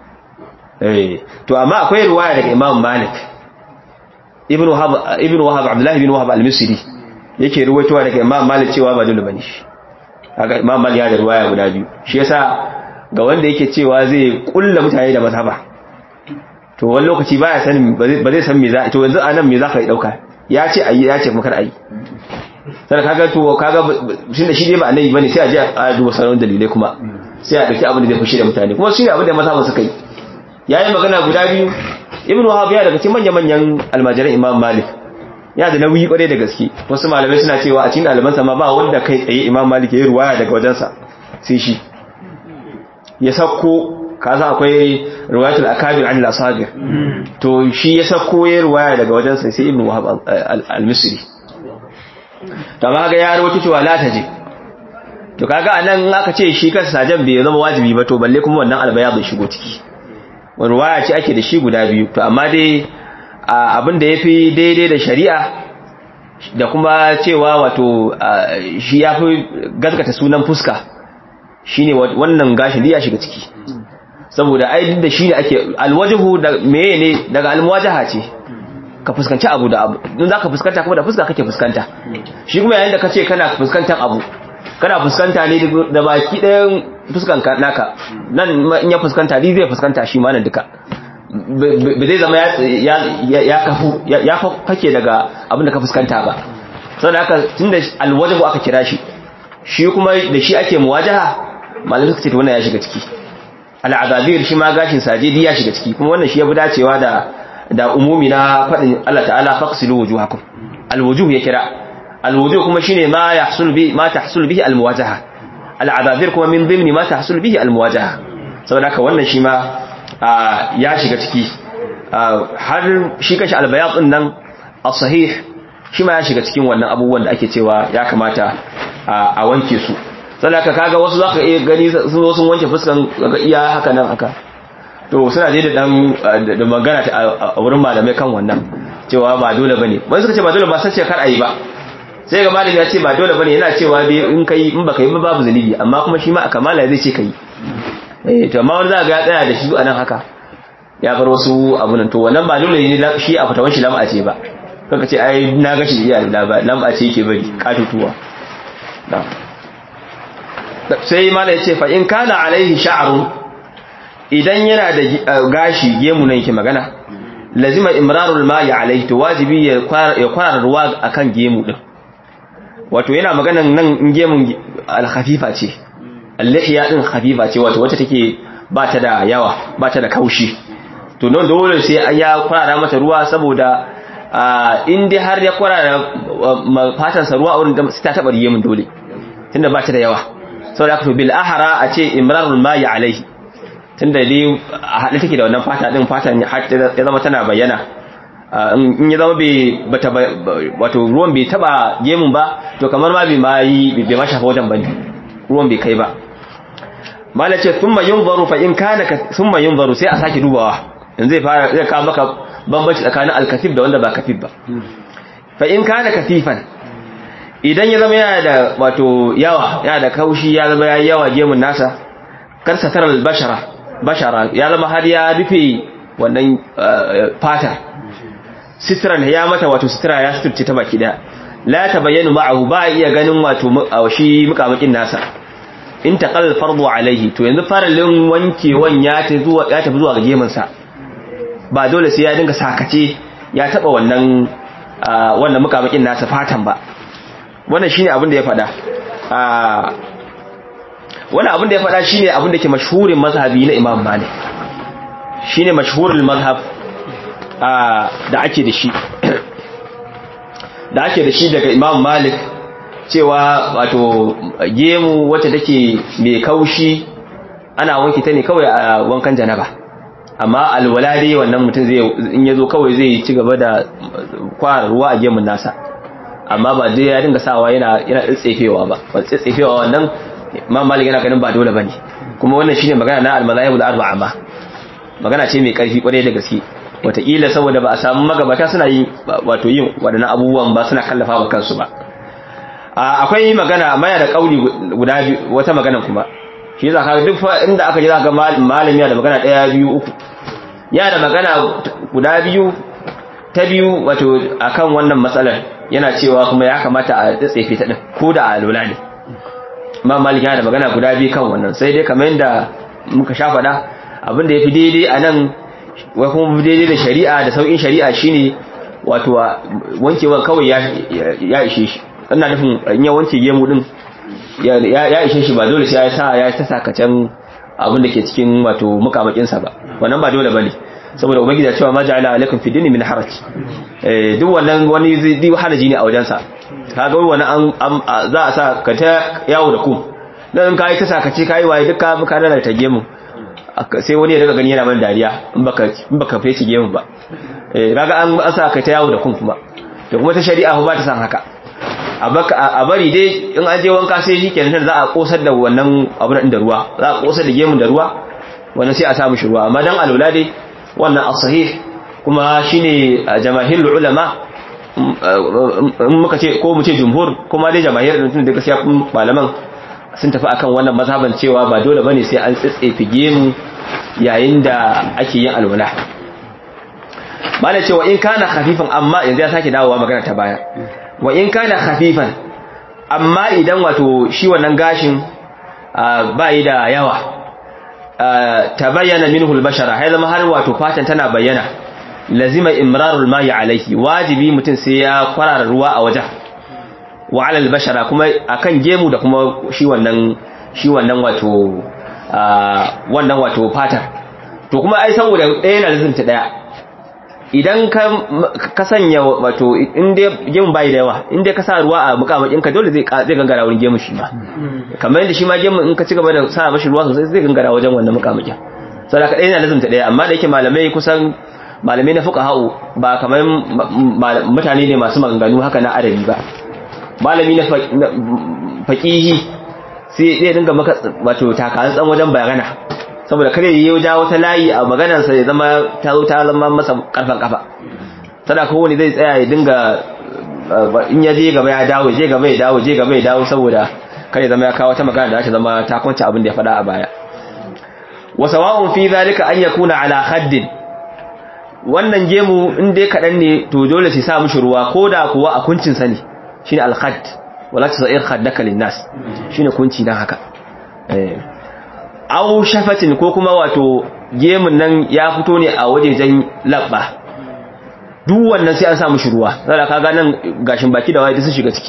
eh to amma akwai riwaya daga imam malik ibn wahab ibn wahab abdullah ibn wahab al-misri yake ruwaitowa daga Imam Malik cewa ba dole bane shi kaga Imam Malik ya da ruwaya guda biyu shi yasa ga wanda yake cewa zai kulla mutane da mazhaba to wani lokaci baya sanin ba zai san me za to yanzu anan me za ka yi dauka ya ce ayi ya ce kuma kar ayi sai kaga to kaga tunda shi dai ba annabi bane sai a je a duba sauran dalilai kuma sai a dauki abin da zai fushi da mutane kuma shine abin da mazhabin suka yi yayin magana guda biyu ibnu wahab ya daga cikin manyan manyan almajiran imam malik ya da nauyi kware da gaske wasu malamai suna cewa a cikin albansa ma ba wanda kai tsaye imam malik ya yi ruwaya daga wajensa sai shi ya sako kaza akwai riwayatul akabir an al-asagir to shi ya sako ya ruwaya daga wajensa sai ibnu wahab al-misri to kaga ya rawaito cewa la taje to kaga anan aka ce shi kansa sajan bai zama wajibi ba to balle kuma wannan albaya bai shigo ciki ruwaya ce ake da shi guda biyu to amma dai abin da yafi daidai da shari'a da kuma cewa wato shi yafi gaskata sunan fuska shine wannan gashin da ya shiga ciki saboda ai da shine ake alwajhu da meye ne daga almuwajaha ce ka fuskanci abu da abu don zaka fuskanta kuma da fuska kake fuskanta shi kuma yayin da kace kana fuskantar abu kana fuskanta ne da baki ɗayan fuskan naka nan in ya fuskanta ni zai fuskanta shi ma nan duka ba zai zama ya kafu ya fake daga abin da ka fuskanta ba saboda haka tunda alwajhu aka kira shi shi kuma da shi ake muwajaha malamin suka ce to wannan ya shiga ciki al'adabir shi ma gashin sajidi ya shiga ciki kuma wannan shi ya fi dacewa da da umumi na fadin Allah ta'ala faqsilu wujuhakum alwujuh ya kira alwujuh kuma shine ma yahsul bi ma tahsul bihi almuwajaha al'adabir kuma min dhimni ma tahsul bihi almuwajaha saboda haka wannan shi ma ya shiga ciki har shi kashi albayat din nan as-sahih shi ma ya shiga cikin wannan abubuwan da ake cewa ya kamata a wanke su saboda haka kaga wasu zaka iya gani sun zo sun wanke fuskan ga iya haka nan haka to suna da dan da magana a wurin malamai kan wannan cewa ba dole bane wani suka ce ba dole ba sace kar ayi ba sai ga malami ya ce ba dole bane yana cewa dai in kai in baka yi ba babu zanibi amma kuma shi ma a kamala zai ce kai eh to amma wani za ga ya tsaya da shi a nan haka ya bar wasu abunan to wannan ba dole ne shi a fatawan shi lam'a ce ba kanka ce ai na ga shi iya lam'a ce yake bari katutuwa na'am sai mala ya ce fa in kana alaihi sha'run idan yana da gashi gemu nan yake magana lazima imrarul ma'i alaihi to wajibi ya kwara ruwa akan gemu din wato yana maganan nan in gemun al-khafifa ce al-lihya din khafifa ce wato wacce take ba ta da yawa ba ta da kaushi to non dole sai ya kwara mata ruwa saboda in dai har ya kwara fatan sa ruwa a wurin da sai ta taba gemun dole tunda ba ta da yawa sau da aka to bil ahara a ce imrarul mayi alaihi tunda dai a haɗe take da wannan fata ɗin fatan ya zama tana bayyana in ya zama bai bata wato ruwan bai taba gemun ba to kamar ma bai ma yi bai ma shafa wajen bane ruwan bai kai ba mala ce thumma yunzaru fa in kana thumma yunzaru sai a sake dubawa in zai fara zai kawo maka bambanci tsakanin al-katif da wanda ba katif ba fa in kana katifan idan ya zama yana da wato yawa yana da kaushi ya zama yayi yawa gemun nasa kar satar al-bashara bashara ya zama har ya rufe wannan fata sitran ya mata wato sitra ya suturce ta baki daya la tabayyanu ma'ahu ba iya ganin wato shi mukamakin nasa in taqal fardu alaihi to yanzu faralin wankewan ya ta zuwa ya tafi zuwa ga gemun sa ba dole sai ya dinga sakace ya taba wannan wannan mukamakin nasa fatan ba wannan shine abin da ya fada wannan abin da ya fada shine abin da ke mashhurin mazhabi na Imam Malik shine mashhurul mazhab da ake da shi da ake da shi daga Imam Malik cewa wato gemu wacce take mai kaushi ana wanke ta ne kawai a wankan janaba amma alwala dai wannan mutum zai in yazo kawai zai ci gaba da kwara ruwa a gemun nasa amma ba dai ya dinga sawa yana yana tsetsefewa ba ba tsetsefewa wannan Imam Malik yana ganin ba dole bane kuma wannan shine magana na al-mazahibul arba'a ma magana ce mai karfi kwarai da gaske wataƙila saboda ba a samu magabata suna yi wato yin waɗannan abubuwan ba suna kallafa wa kansu ba akwai magana amma yana da kauli guda biyu wata magana kuma shi zaka duk inda aka ji zaka malami yana da magana ɗaya biyu uku yana da magana guda biyu ta biyu wato akan wannan matsalar yana cewa kuma ya kamata a tsefe ta din ko da alola ne Imam Malik yana da magana guda biyu kan wannan sai dai kamar yadda muka sha faɗa abinda yafi daidai a nan wai kuma daidai da shari'a da saukin shari'a shine wato wankewan kawai ya ya ishe shi ina nufin in ya wanke gemu din ya ya ishe shi ba dole sai ya sa ya ta sakacen abin da ke cikin wato mukamakin sa ba wannan ba dole bane saboda ubangiji ya cewa ma ja'ala alaikum fi dini min haraj eh duk wannan wani zai haraji ne a wajen sa kaga wani an za a sa ka ta yawo da ku dan kai ta sakace kai waye duk ka ka da ta gemu sai wani ya daga gani yana man dariya in baka in baka fece gemu ba eh kaga an asa ka ta yawo da kun kuma to kuma ta shari'a ba ta san haka a bari dai in an je wanka sai shikenan za a kosar da wannan abun din da ruwa za a kosar da gemun da ruwa wannan sai a sa mishi ruwa amma dan alwala dai wannan as-sahih kuma shine jamaahirul ulama in muka ce ko mu ce jumhur kuma dai jamaahir din da gaskiya malaman sun tafi akan wannan mazhaban cewa ba dole bane sai an tsitsefe gemu yayin da ake yin alwala malai cewa in kana khafifan amma yanzu ya sake dawowa magana ta baya wa in kana khafifan amma idan wato shi wannan gashin bai da yawa tabayyana minhu al-bashara hay zama har wato fatan tana bayyana lazima imrarul ma'i alayhi wajibi mutun sai ya kwarara ruwa a wajen wa ala al-bashara kuma akan gemu da kuma shi wannan shi wannan wato wannan wato fatar to kuma ai saboda ɗaya na lazimta daya idan ka ka sanya wato inda gemu bai da yawa inda ka sa ruwa a mukamakin ka dole zai zai gangara wurin gemu shi ma kamar yadda shi ma gemu in ka ci gaba da sa mashi ruwa sosai zai gangara wajen wannan mukamakin saboda ka ɗaya na lazimta daya amma da yake malamai kusan malamai na fuqaha'u ba kamar mutane ne masu maganganu haka na adabi ba malami na faqihi sai zai dinga maka wato takalan tsan wajen bayana saboda kare yayi ja wata layi a maganar sa ya zama ta zo ta zama masa karfan kafa sada ko wani zai tsaya ya dinga in ya je gaba ya dawo je gaba ya dawo je gaba ya dawo saboda kare zama ya kawo ta magana da ta zama ta kwance abin da ya faɗa a baya wa sawa'un fi zalika an yakuna ala khaddin wannan gemu in dai kadan ne to dole sai sa mishi ruwa koda kuwa a kuncin sa ne shine al-khadd wala tasair khaddaka lin-nas shine kunci dan haka eh aw shafatin ko kuma wato gemun nan ya fito ne a wajejen labba duk wannan sai an sa mishi ruwa zaka kaga nan gashin baki da waye sun shiga ciki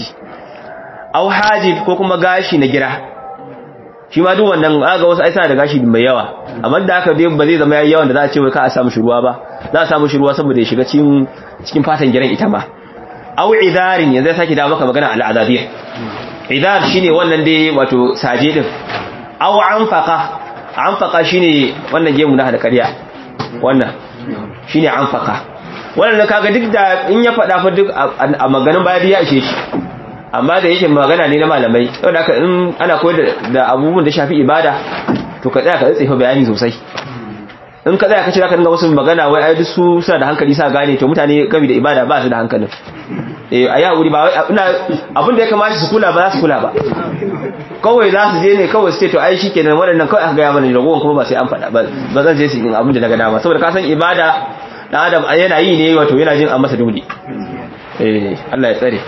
aw hajib ko kuma gashi na gira shi ma duk wannan aga wasu ai sa da gashi mai yawa amma da aka dai ba zai zama yayi yawan da za a ce wai ka a sa mishi ruwa ba za a sa mishi ruwa saboda ya shiga cikin cikin fatan giran ita ma aw idarin yanzu sake da maka magana al-azabiyya idar shine wannan dai wato saje din aw anfaqa anfaqa shine wannan gemu na da kariya wannan shine anfaqa wannan kaga duk da in ya fada fa duk a maganin baya ya ishe shi amma da yake magana ne na malamai saboda haka in ana koyar da abubuwan da shafi ibada to ka tsaya ka tsaye bayani sosai in ka tsaya ka ce zaka dinga wasu magana wai ai duk su suna da hankali sa gane to mutane gami da ibada ba su da hankalin eh ayi hakuri ba ina abin da ya kamata su kula ba za su kula ba kawai za su je ne kawai su ce to ai shikenan waɗannan kawai aka ga mana ragowan kuma ba sai an faɗa ba ba zan je su yin abin da daga dama saboda ka san ibada dan adam yana yi ne wato yana jin an masa dole eh Allah ya tsare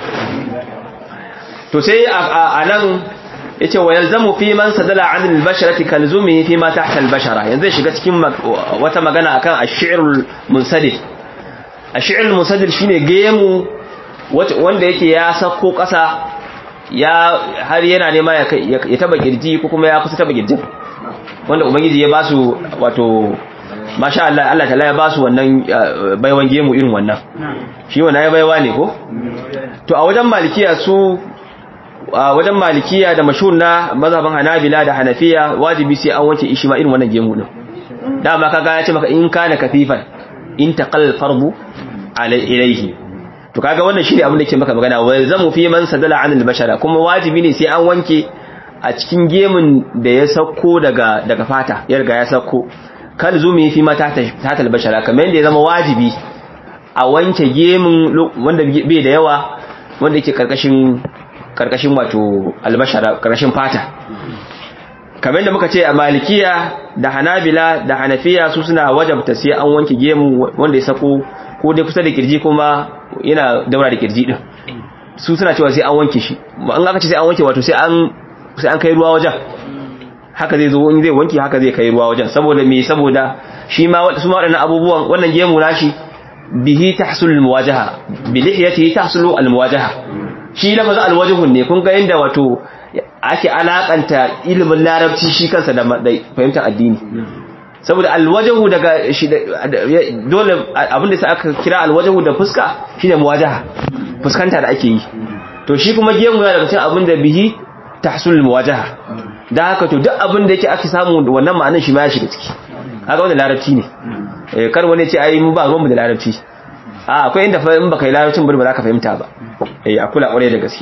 to sai a nan yace wa yalzamu fi man sadala an al-basharati kalzumi fi ma tahta al-bashara yanzu shiga cikin wata magana akan ash-shi'rul munsadil ash-shi'rul munsadil shine gemu wanda yake ya sako kasa ya har yana nema ya taba kirji ko kuma ya kusa taba kirjin wanda ubangiji ya basu wato masha Allah Allah ta'ala ya basu wannan baiwan gemu irin wannan shi wannan ya baiwa ne ko to a wajen malikiya su a wajen malikiya da mashhur na mazhaban hanabila da hanafiya wajibi sai an wanke ishi ma irin wannan gemu din dama kaga ya ce maka in kana kafifan in taqal farbu alai ilayhi to kaga wannan shine abin da yake maka magana wa zamu fi man sadala anil bashara kuma wajibi ne sai an wanke a cikin gemun da ya sauko daga daga fata ya riga ya sauko kal zumi fi mata tatal bashara kamar yadda ya zama wajibi a wanke gemun wanda bai da yawa wanda yake karkashin karkashin wato albashara karkashin fata kamar yadda muka ce a malikiya da hanabila da hanafiya su suna wajabta sai an wanke gemu wanda ya sako ko dai kusa da kirji kuma yana daura da kirji din su suna cewa sai an wanke shi an aka ce sai an wanke wato sai an sai an kai ruwa wajen haka zai zo in zai wanke haka zai kai ruwa wajen saboda me saboda shi ma su ma wadannan abubuwan wannan gemu nashi bihi tahsul almuwajaha bi lihiyatihi tahsul almuwajaha shi lafazin alwajhun ne kun ga yanda wato ake alakanta ilimin larabci shi kansa da fahimtar addini saboda alwajhu daga shi dole abinda sai aka kira alwajhu da fuska shine muwajaha fuskanta da ake yi to shi kuma gemu yana daga cikin abinda bihi tahsul almuwajaha da haka to duk abinda yake ake samu wannan ma'anar shi ma ya shiga ciki kaga wannan larabci ne eh kar wani ce ai mu ba ruwan mu da larabci a akwai inda fa in baka yi larabcin ba za ka fahimta ba eh akula kware da gaske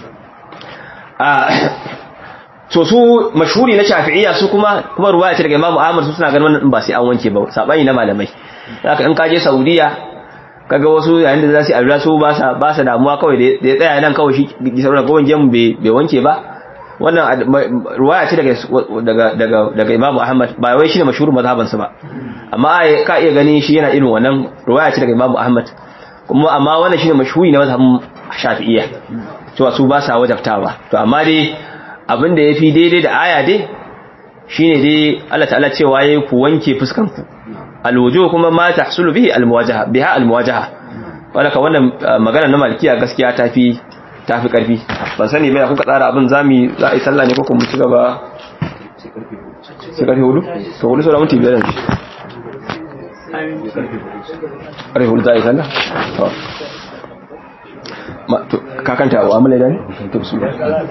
a to su mashhuri na Shafi'iyya su kuma kuma ruwaya ce daga Imam Ahmad su suna ganin wannan ba sai an wanke ba sabani na malamai haka in ka je Saudiya kaga wasu yayin da za su alura su ba sa ba sa damuwa kawai da ya tsaya nan kawai shi sauran gawan gemu bai wanke ba wannan ruwaya ce daga daga daga daga Imam Ahmad ba wai shine mashhur mazhaban sa ba amma ka iya gani shi yana irin wannan ruwaya ce daga Imam Ahmad kuma amma wannan shine mashhuri na mazhabin Shafi'iyya cewa su ba sa wajabtawa to amma dai abinda yafi daidai da aya dai shine dai Allah ta'ala cewa yayi ku wanke fuskan ku alwujuh kuma ma tahsulu bihi almuwajaha biha almuwajaha wala ka wannan magana na malikiya gaskiya tafi tafi karfi ban sani ba kuka tsara abin zami za a yi sallah ne ko kuma ci gaba sai karfi hudu to hudu sauran mutum biyar ne karfi hudu za a yi sallah to kakanta wa amala da ne to bismillah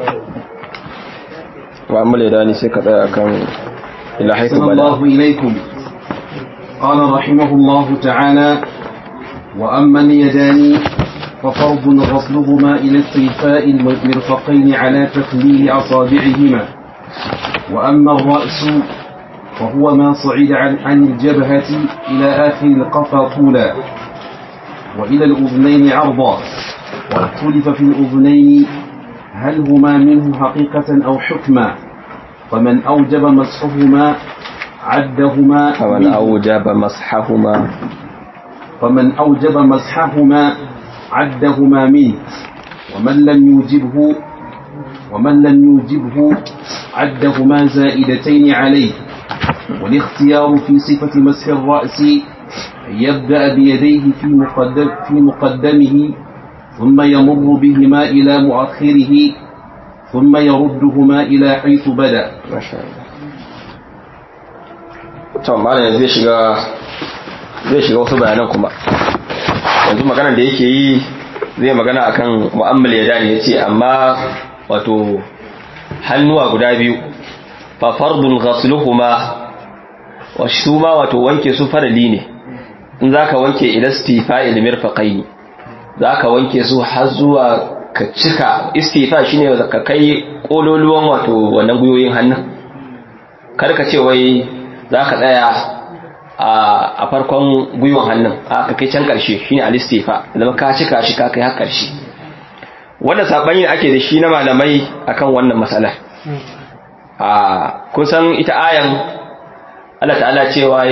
wa amala da ne sai ka tsaya kan ila haifu bala Allahu ilaikum qala rahimahullahu ta'ala wa amma al-yadani ففرض غسلهما إلى استيفاء المرفقين على تخليل أصابعهما وأما الرأس فهو ما صعد عن الجبهة إلى آخر القفا طولا وإلى الأذنين عرضا واختلف في الأذنين هل هما منه حقيقة أو حكما فمن أوجب مسحهما عدهما فمن أوجب مسحهما فمن أوجب مسحهما عدهما منه ومن لم يوجبه ومن لم يوجبه عدهما زائدتين عليه والاختيار في صفة مسح الرأس أن يبدأ بيديه في مقدم في مقدمه ثم يمر بهما إلى مؤخره ثم يردهما إلى حيث بدأ. ما شاء الله. to malam zai shiga zai shiga wasu bayanan kuma yanzu magana da yake yi zai magana akan mu'ammal yadani yace amma wato hannuwa guda biyu fa fardun ghasluhuma wa shuma wato wanke su farali ne in zaka wanke ila istifa'il mirfaqaini zaka wanke su har zuwa ka cika istifa shine ka kai kololuwan wato wannan guyoyin hannun kar ka ce wai zaka tsaya a farkon gwiwon hannun a kai can karshe shine al-istifa zama ka cika shi ka kai har karshe wanda sabani da ake da shi na malamai akan wannan mas'ala a kun san ita ayan Allah ta'ala cewa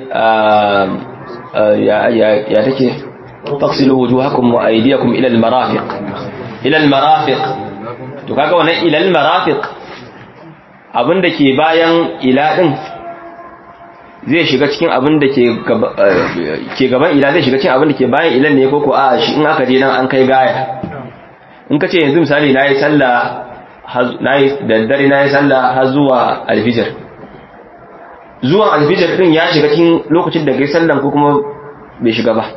ya ya ya take tafsilu wujuhakum wa aydiyakum ila al-marafiq ila al-marafiq to kaga wannan ila al-marafiq abinda ke bayan ila din zai shiga cikin abin da ke gaban ila zai shiga cikin abin da ke bayan ilan ne ko ko a shi in aka je nan an kai gaya in ka ce yanzu misali na yi sallah da dare na yi sallah har zuwa alfijir zuwan alfijir din ya shiga cikin lokacin da kai sallan ko kuma bai shiga ba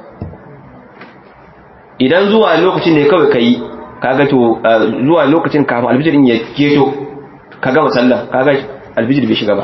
idan zuwa lokacin ne kawai kai kaga to zuwa lokacin kafin alfijir din ya keto ka gama sallan kaga alfijir bai shiga ba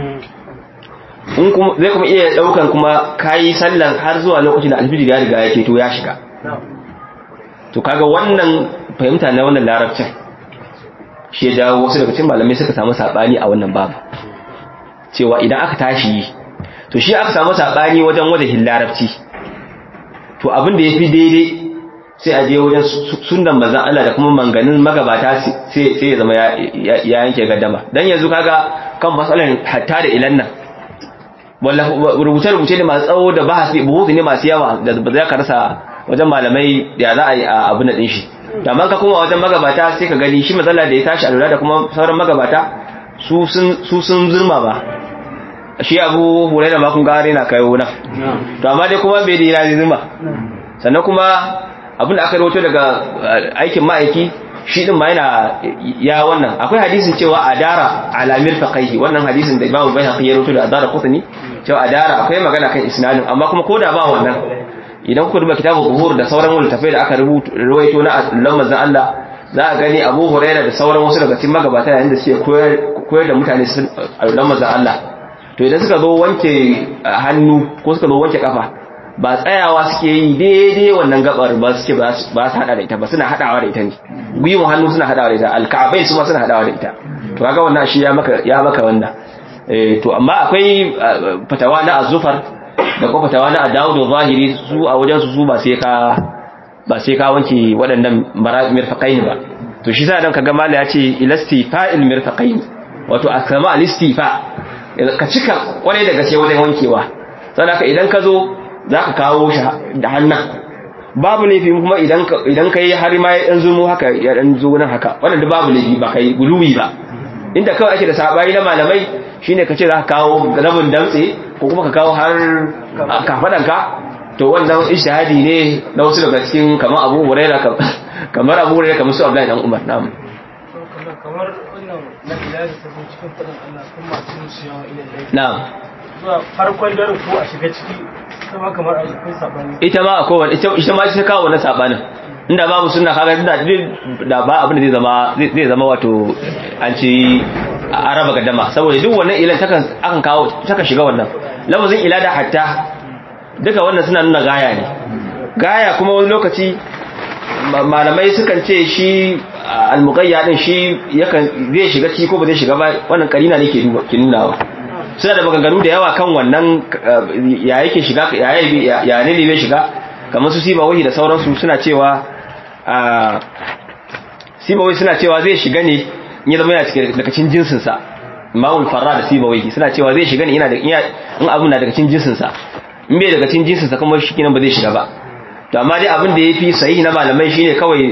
in kuma zai kuma iya daukan kuma kayi sallan har zuwa lokacin da alfijir ya riga yake to ya shiga to kaga wannan fahimta na wannan larabcin shi da wasu daga cikin malamai suka samu sabani a wannan babu cewa idan aka tashi to shi aka samu sabani wajen wajen larabci to abin da yafi daidai sai a je wajen sunnan manzon Allah da kuma manganin magabata sai sai ya zama ya yanke gaddama dan yanzu kaga kan masalan hatta da ilan nan wallahi rubuce-rubuce ne masu tsawo da bahasi buhutu ne masu yawa da ba za ka rasa wajen malamai da za a yi a abin din shi amma ka kuma wajen magabata sai ka gani shi matsala da ya tashi a lura da kuma sauran magabata su sun su sun zurma ba shi Abu Hurairah ma kun ga yana kayo nan to amma dai kuma bai da lazima sannan kuma abin da aka rawaito daga aikin ma'aiki shi din ma yana ya wannan akwai hadisin cewa adara ala mirfaqaihi wannan hadisin da Imam Bayhaqi ya rawaito da Adara Qutni cewa adara akwai magana kan isnadin amma kuma koda ba wannan idan ku duba kitabul zuhur da sauran littafai da aka rubuta rawaito na manzon Allah za a gani Abu Hurairah da sauran wasu daga cikin magabata yayin da suke koyar koyar da mutane sun Allah manzon Allah to idan suka zo wanke hannu ko suka zo wanke kafa ba tsayawa suke yi daidai wannan gabar ba suke ba su hada da ita ba suna hadawa da ita ne gwiwon hannu suna hadawa da ita alka'abai su ma suna hadawa da ita to kaga wannan shi ya maka ya maka wannan eh to amma akwai fatawa na az-zufar da kuma fatawa na Dawud zahiri su a wajen su su ba sai ka ba sai ka wanke waɗannan mirfaqain ba to shi sai dan kaga mala ya ce ilastifa'il mirfaqain wato akama alistifa ka cika kwarai da gaske wajen wankewa saboda idan ka zo za ka kawo shi da hannun babu laifi kuma idan ka yi har ma ya ɗan zumo haka ya ɗan zo nan haka wadanda babu laifi ba ka yi guluwi ba inda kawai ake da saɓani na malamai shine ka ce za ka kawo rabin damtse ko kuma ka kawo har kafaɗanka to wannan ishtihadi ne na wasu daga cikin kamar abu huraira kamar abu huraira kamar su abdullahi dan umar namu kamar wannan na ilahi ta cikin fadin Allah kuma masu musiyawa ilai na'am zuwa farkon daren ko a shiga ciki kuma kamar akwai sabani ita ma akwai wani ita ma ta kawo wannan sabanin inda babu sunna kaga da da ba abin da zai zama zai zama wato an ci araba gadama saboda duk wannan ilan takan akan kawo takan shiga wannan lafazin ila da hatta duka wannan suna nuna gaya ne gaya kuma wani lokaci malamai sukan ce shi al-muqayya din shi yakan zai shiga ciki ko ba zai shiga ba wannan karina ne ke duba ke nunawa suna da maganganu da yawa kan wannan ya yake shiga ya ne ne shiga kamar su sibawahi da sauransu suna cewa sibawahi suna cewa zai shiga ne in ya zama yana cikin daga cikin jinsinsa ma'ul farra da sibawahi suna cewa zai shiga ne yana da in abu na daga cikin jinsinsa in bai daga cikin jinsinsa kuma shi kinan ba zai shiga ba to amma dai abin da ya fi sahihi na malamai shine kawai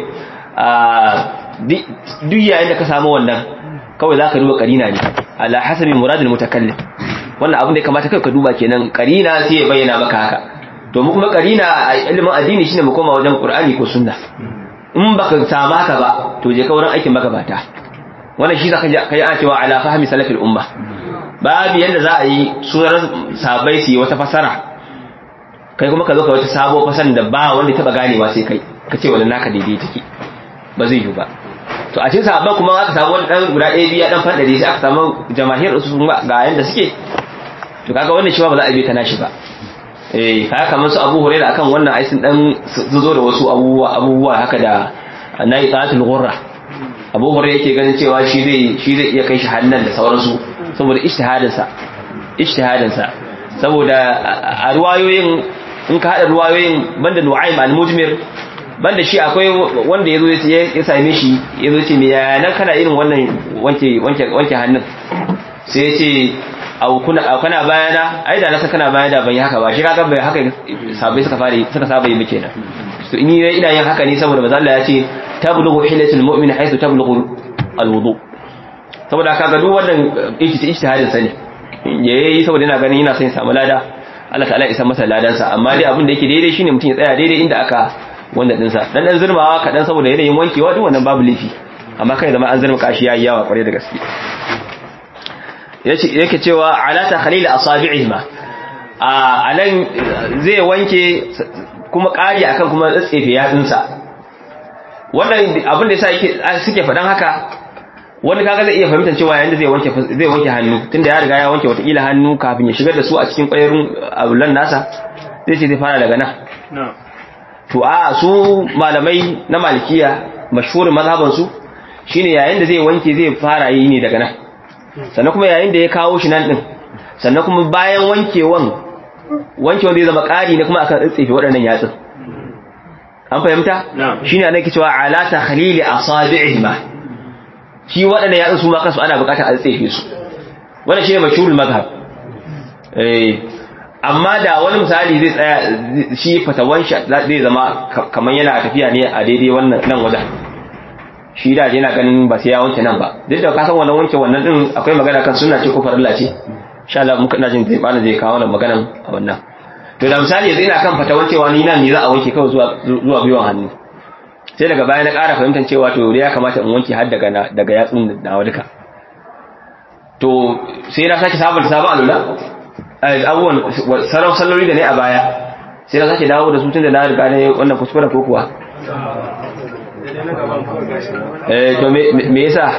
duk yayin da ka samu wannan kawai za ka duba karina ne ala hasabi muradul mutakallim wannan abin da ya kamata kai ka duba kenan karina sai ya bayyana maka haka to mu kuma karina a ilimin addini shine mu koma wajen qur'ani ko sunna in baka samu haka ba to je ka wurin aikin magabata wannan shi zaka ji kai a cewa ala fahmi salafil umma babu yanda za a yi surar sabai su yi wata fasara kai kuma ka zo ka wata sabo fasaran da ba wanda taba ganewa sai kai ka ce wannan naka daidai take ba zai yi ba to a cikin sahabban kuma aka samu wani dan guda ɗaya biya dan fadare sai aka samu jama'ir su ga yanda suke to kaga wannan shi ba za a bi ta nashi ba eh kaga kamar su Abu Hurairah akan wannan ai sun dan su zo da wasu abubuwa abubuwa haka da nayi ta'atul ghurra Abu Hurairah yake ganin cewa shi zai shi zai iya kai shi hannan da sauransu saboda ijtihadin sa ijtihadin sa saboda a ruwayoyin in ka hada ruwayoyin banda Nu'aym al-Mujmir banda shi akwai wanda yazo ya same shi yazo ce me ya nan kana irin wannan wanke wanke wanke hannun sai ya ce au kuna kana bayana ai da nasa kana bayana ban yi haka ba shi kaga bai haka sabai suka fara suka saba yi muke nan to ni ina yin haka ne saboda manzo Allah ya ce tablughu hilatul mu'min haythu tablughu alwudu saboda kaga duk wannan ijtihadin sa ne yayi saboda ina ganin yana son samu lada Allah ta'ala isa masa ladansa amma dai abin da yake daidai shine mutum ya tsaya daidai inda aka wanda dinsa dan dan zurmawa kadan saboda yanayin wankewa duk wannan babu laifi amma kai zama an zurma kashi yayi yawa kware da gaske yace yake cewa ala ta khalil asabi'ihima a anan zai wanke kuma kari akan kuma tsefe yatsunsa wannan abin da yasa yake suke fadan haka wani kaga zai iya fahimtar cewa yayin da zai wanke zai wanke hannu tunda ya riga ya wanke wata kila hannu kafin ya shigar da su a cikin ƙwayarun abulan nasa zai ce zai fara daga nan to a su malamai na malikiya mashhurin mazhaban su shine yayin da zai wanke zai fara yi ne daga nan sannan kuma yayin da ya kawo shi nan din sannan kuma bayan wankewan wankewan zai zama ƙari ne kuma akan tsefe waɗannan yatsun an fahimta shine ana cewa ala takhlili asabi'ihima shi waɗanda yatsun su ma kansu ana buƙatar a tsefe su wannan shine mashhurul mazhab eh amma da wani misali zai tsaya shi fatawan shi zai zama kamar yana tafiya ne a daidai wannan nan wajen shi da yana ganin ba sai ya wanke nan ba duk da ka san wannan wanke wannan din akwai magana kan sunna ce ko farilla ce insha Allah muka ina jin zai bana zai kawo wannan maganan a wannan to da misali yanzu ina kan fatawan cewa ni nan ni za a wanke kawai zuwa zuwa biyon hannu sai daga baya na ƙara fahimtar cewa to ya kamata in wanke har daga daga yatsun nawa duka to sai na sake sabon sabon alula abubuwan sarau salloli da ne a baya sai na sake dawo da su tun da na riga ne wannan kuskuren ko kuwa eh to me me yasa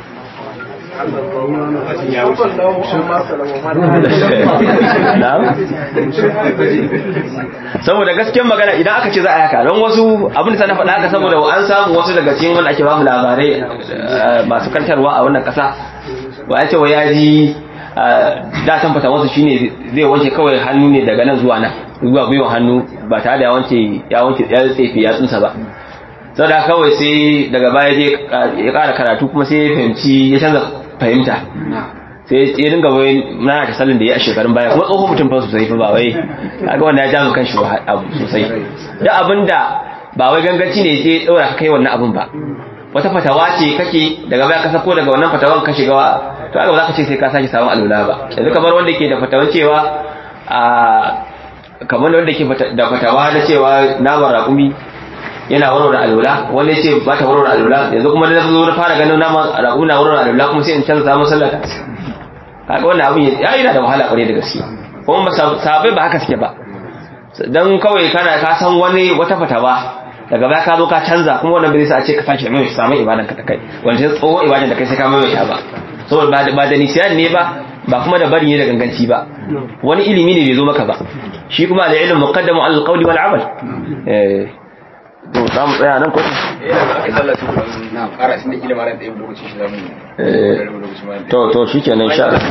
saboda gaskiyar magana idan aka ce za a haka don wasu abin da na faɗa haka saboda an samu wasu daga cikin wanda ake ba mu labarai masu kantarwa a wannan ƙasa ba ya ce wa yaji da tambata wasu shine zai wanke kawai hannu ne daga nan zuwa nan zuwa gwiwan hannu ba tare da ya wanke ya wanke ya tsefe yatsunsa ba saboda kawai sai daga baya je ya ƙara karatu kuma sai ya fahimci ya canza fahimta sai ya dinga wai na ta sallin da ya a shekarun baya kuma tsohon mutum fa sosai fa ba wai kaga wanda ya ja kan shi abu sosai da abinda ba wai ganganci ne je daura ka kai wannan abin ba wata fatawa ce kake daga baya ka sako daga wannan fatawan ka shiga to aka ba za ka ce sai ka sake samun alula ba yanzu kamar wanda ke da fatawan cewa a kamar wanda ke da fatawa na cewa naman raƙumi yana warware alula wanda ya ce ba ta warware alula yanzu kuma da zo na fara ganin naman raƙumi na warware alula kuma sai in canza samun sallata kaga wannan abin ya yi da wahala ƙwarai da gaske kuma sabai ba haka suke ba dan kawai kana ka san wani wata fatawa daga baya ka zo ka canza kuma wannan bai sa a ce ka sake mai samun ibadan ka ta kai wanda sai tsohon ibadan da kai sai ka mai ta ba saboda ba da nisiyan ne ba ba kuma da bari ne da ganganci ba wani ilimi ne bai zo maka ba shi kuma da ilmin muqaddamu al qawli wal amal eh to za mu tsaya nan ko eh da Allah su na fara shi da ilimin ran da yau lokacin shi zamu eh to to shikenan insha Allah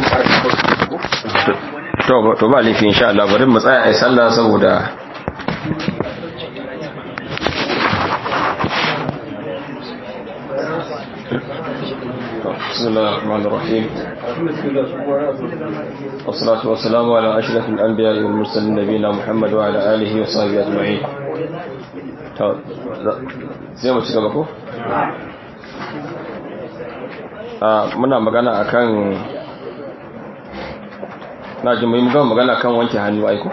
to to ba lafi insha Allah bari mu tsaya ai sallah saboda بسم الله الرحمن الرحيم والصلاة والسلام على أشرف الأنبياء والمرسلين نبينا محمد وعلى آله وصحبه أجمعين زي ما cika bako muna magana akan na ji mai magana kan wanke hannu aiko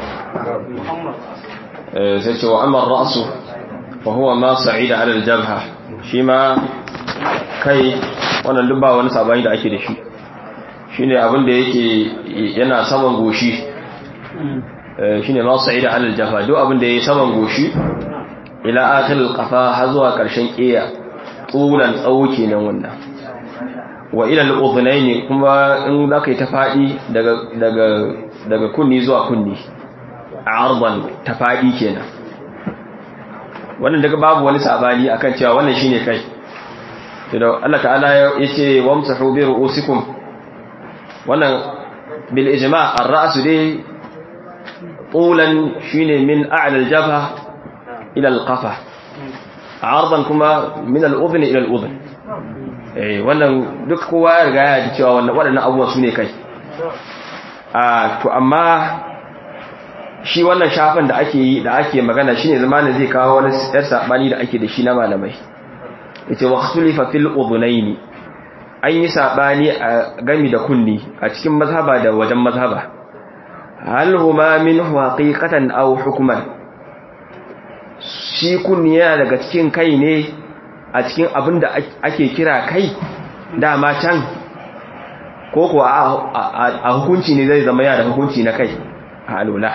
sai ce wa amma ra'su fa huwa ma sa'ida ala al-jabha shi ma kai wannan duk ba wani sabani da ake da shi shine abin da yake yana saman goshi shine ma sa'ida alal jafa duk abin da yake saman goshi ila akhiril qafa har zuwa karshen kiya tulan tsawo kenan wannan wa ila al-udhnayn kuma in zaka yi ta fadi daga daga daga kunni zuwa kunni arban ta fadi kenan wannan daga babu wani sabani akan cewa wannan shine kai idan Allah ta'ala yace wamsahu bi ru'usikum wannan bil ijma' ar-ra's dai tulan shine min a'la al-jabha ila al-qafa 'ardan kuma min al-udhn ila al-udhn eh wannan duk kowa ya riga ya ji cewa wannan wadannan abubuwan sune kai a to amma shi wannan shafan da ake yi da ake magana shine zamanin zai kawo wani yar sabani da ake da shi na malamai yace waqtulifa fil udhunayn an yi sabani a gami da kunni a cikin mazhaba da wajen mazhaba hal huma minhu haqiqatan aw hukman shi kunni yana daga cikin kai ne a cikin abinda ake kira kai dama can koko a hukunci ne zai zama yana da hukunci na kai a alula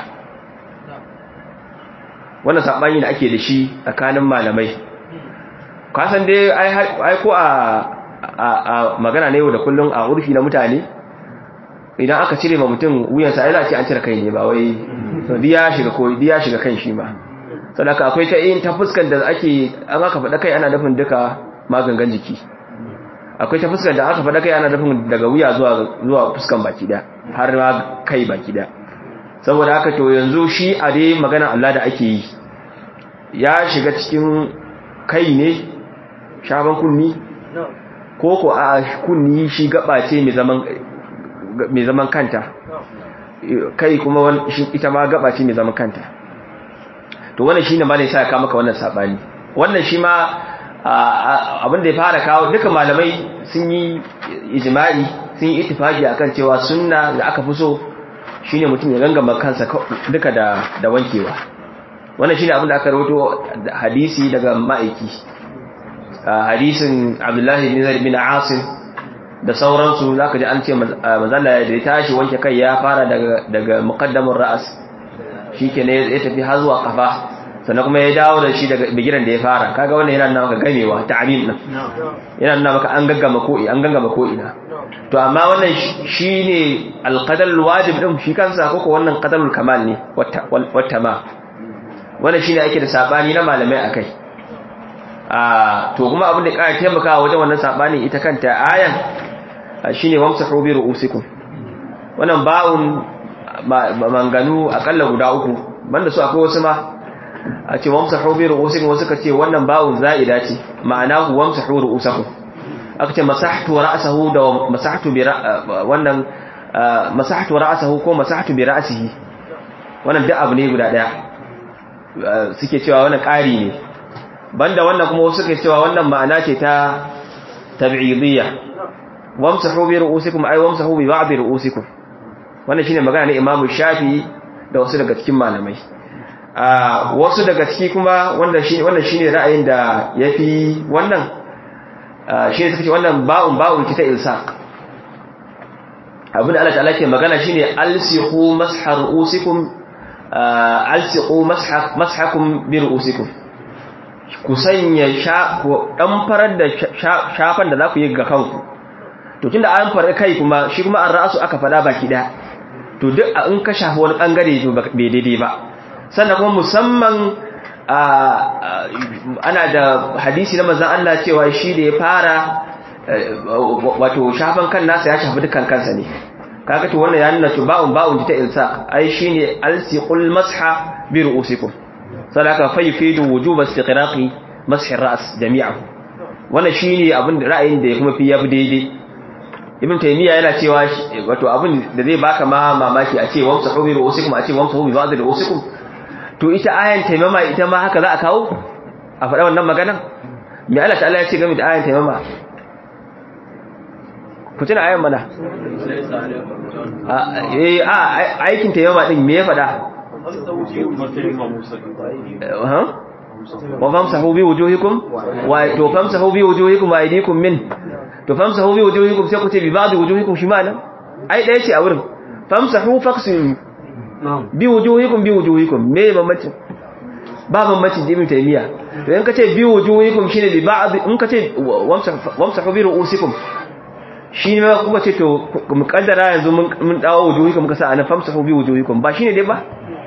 wannan sabani da ake da shi tsakanin malamai kasan dai ai ko a magana ne yau da kullum a urfi na mutane idan aka cire ma mutum wuyansa ai za a ce an cire kai ne ba wai diya shiga ko diya shiga kan shi ma sadaka akwai ta yin ta fuskan da ake an aka faɗa kai ana nufin duka magangan jiki akwai ta fuskan da aka faɗa kai ana nufin daga wuya zuwa zuwa fuskan baki da har ma kai baki da saboda haka to yanzu shi a dai magana Allah da ake yi ya shiga cikin kai ne shaban kunni ko ko a kunni shi gaba ce mai zaman mai zaman kanta kai kuma ita ma gaba ce mai zaman kanta to wannan shine malai sai ka maka wannan sabani wannan shi ma abin da ya fara kawo duka malamai sun yi ijma'i sun yi ittifaki akan cewa sunna da aka fi so shine mutum ya gangama kansa duka da da wankewa. Wannan shine abin da aka rawaito hadisi daga ma'aiki, hadisin Abdullahi bin Zaid bin Asim da sauransu. Zaka ji an ce manzala da ya tashi wanke kai ya fara daga daga muqaddamur ra'as, shikenan ya tafi har zuwa kafa, sannan kuma ya dawo da shi daga bigiran da ya fara. Kaga wannan yana nuna maka gamewa ta'mim din, yana nuna maka an gaggama ko an gangama ko ina. To amma wannan shine alqadarul wajib din shi kansa, ko ko wannan qadarul kamal ne wata wata ma wannan shine ake da sabani na malamai akai. a to kuma abin da ya taimaka wajen wannan sabani ita kanta ayan shine wamsahu bi ru'usikum. Wannan ba'un manganu akalla guda uku, banda su akwai wasu ma a ce wamsahu bi ru'usikum, wasu ka ce wannan ba'un za'ida ce, ma'ana wamsahu ru'usakum. aka ce masahtu ra'sahu da masahtu bi wannan masahtu ra'sahu ko masahtu bi ra'sihi, wannan duk abu ne guda daya suke cewa wannan ƙari ne. Banda wannan kuma wasu suke cewa wannan ma'ana ce ta tab'idiyya, wamsahu bi ru'usikum ay wamsahu bi ba'd ru'usikum. Wannan shine magana ne Imam Shafi'i da wasu daga cikin malamai. a wasu daga ciki kuma wanda shi wannan shine ra'ayin da yafi wannan shi ne suka ce wannan ba'un ba'un ta ilsaq. Abin da Allah ta'ala ke magana shine alsiqu mashar ru'usikum, alsiqu mashak mashakum bi ru'usikum, ku sanya sha ku dan farar da shafan da zaku yi ga kanku. To tunda an fara kai kuma shi kuma an ra'asu aka fada baki daya, to duk in ka shafi wani bangare to bai daidai ba. Sannan kuma musamman ana da hadisi na manzon Allah cewa shi da ya fara wato shafan kan nasa ya shafi dukkan kansa ne. Kaga to wannan ya nuna to ba'un ba'un ta ilsaq, ai shine alsiqul masha bi ru'usikum, sadaka fa yufidu wujub istiqraqi mashi ar-ra's jami'ahu. Wannan shine abin da ra'ayin da ya kuma fi yafi daidai. Ibn Taymiyyah yana cewa wato abin da zai baka ma mamaki a ce wamsahu bi ru'usikum, a ce wamsahu bi ba'd ru'usikum, to ita ayan taimama ita ma haka za a kawo a faɗa wannan magana. Me Allah ta'ala ya ce game da ayan taimama? Ku tuna ayan mana. eh a aikin taimama din me ya faɗa? ha wa famsahu bi wujuhikum wa to famsahu bi wujuhikum wa aydikum min, to famsahu bi wujuhikum sai ku ce bi ba'd wujuhikum shi ma nan ai daya ce a wurin. famsahu faqsimu bi wujuhikum bi wujuhikum, me bambanci? ba bambanci da Ibn Taymiyyah. to in kace bi wujuhikum shine bi ba'd, in kace wamsahu bi ru'usikum shi ne kuma ce to mu kaddara yanzu mun dawo wujuhikum muka sa ana famsahu bi wujuhikum, ba shine dai ba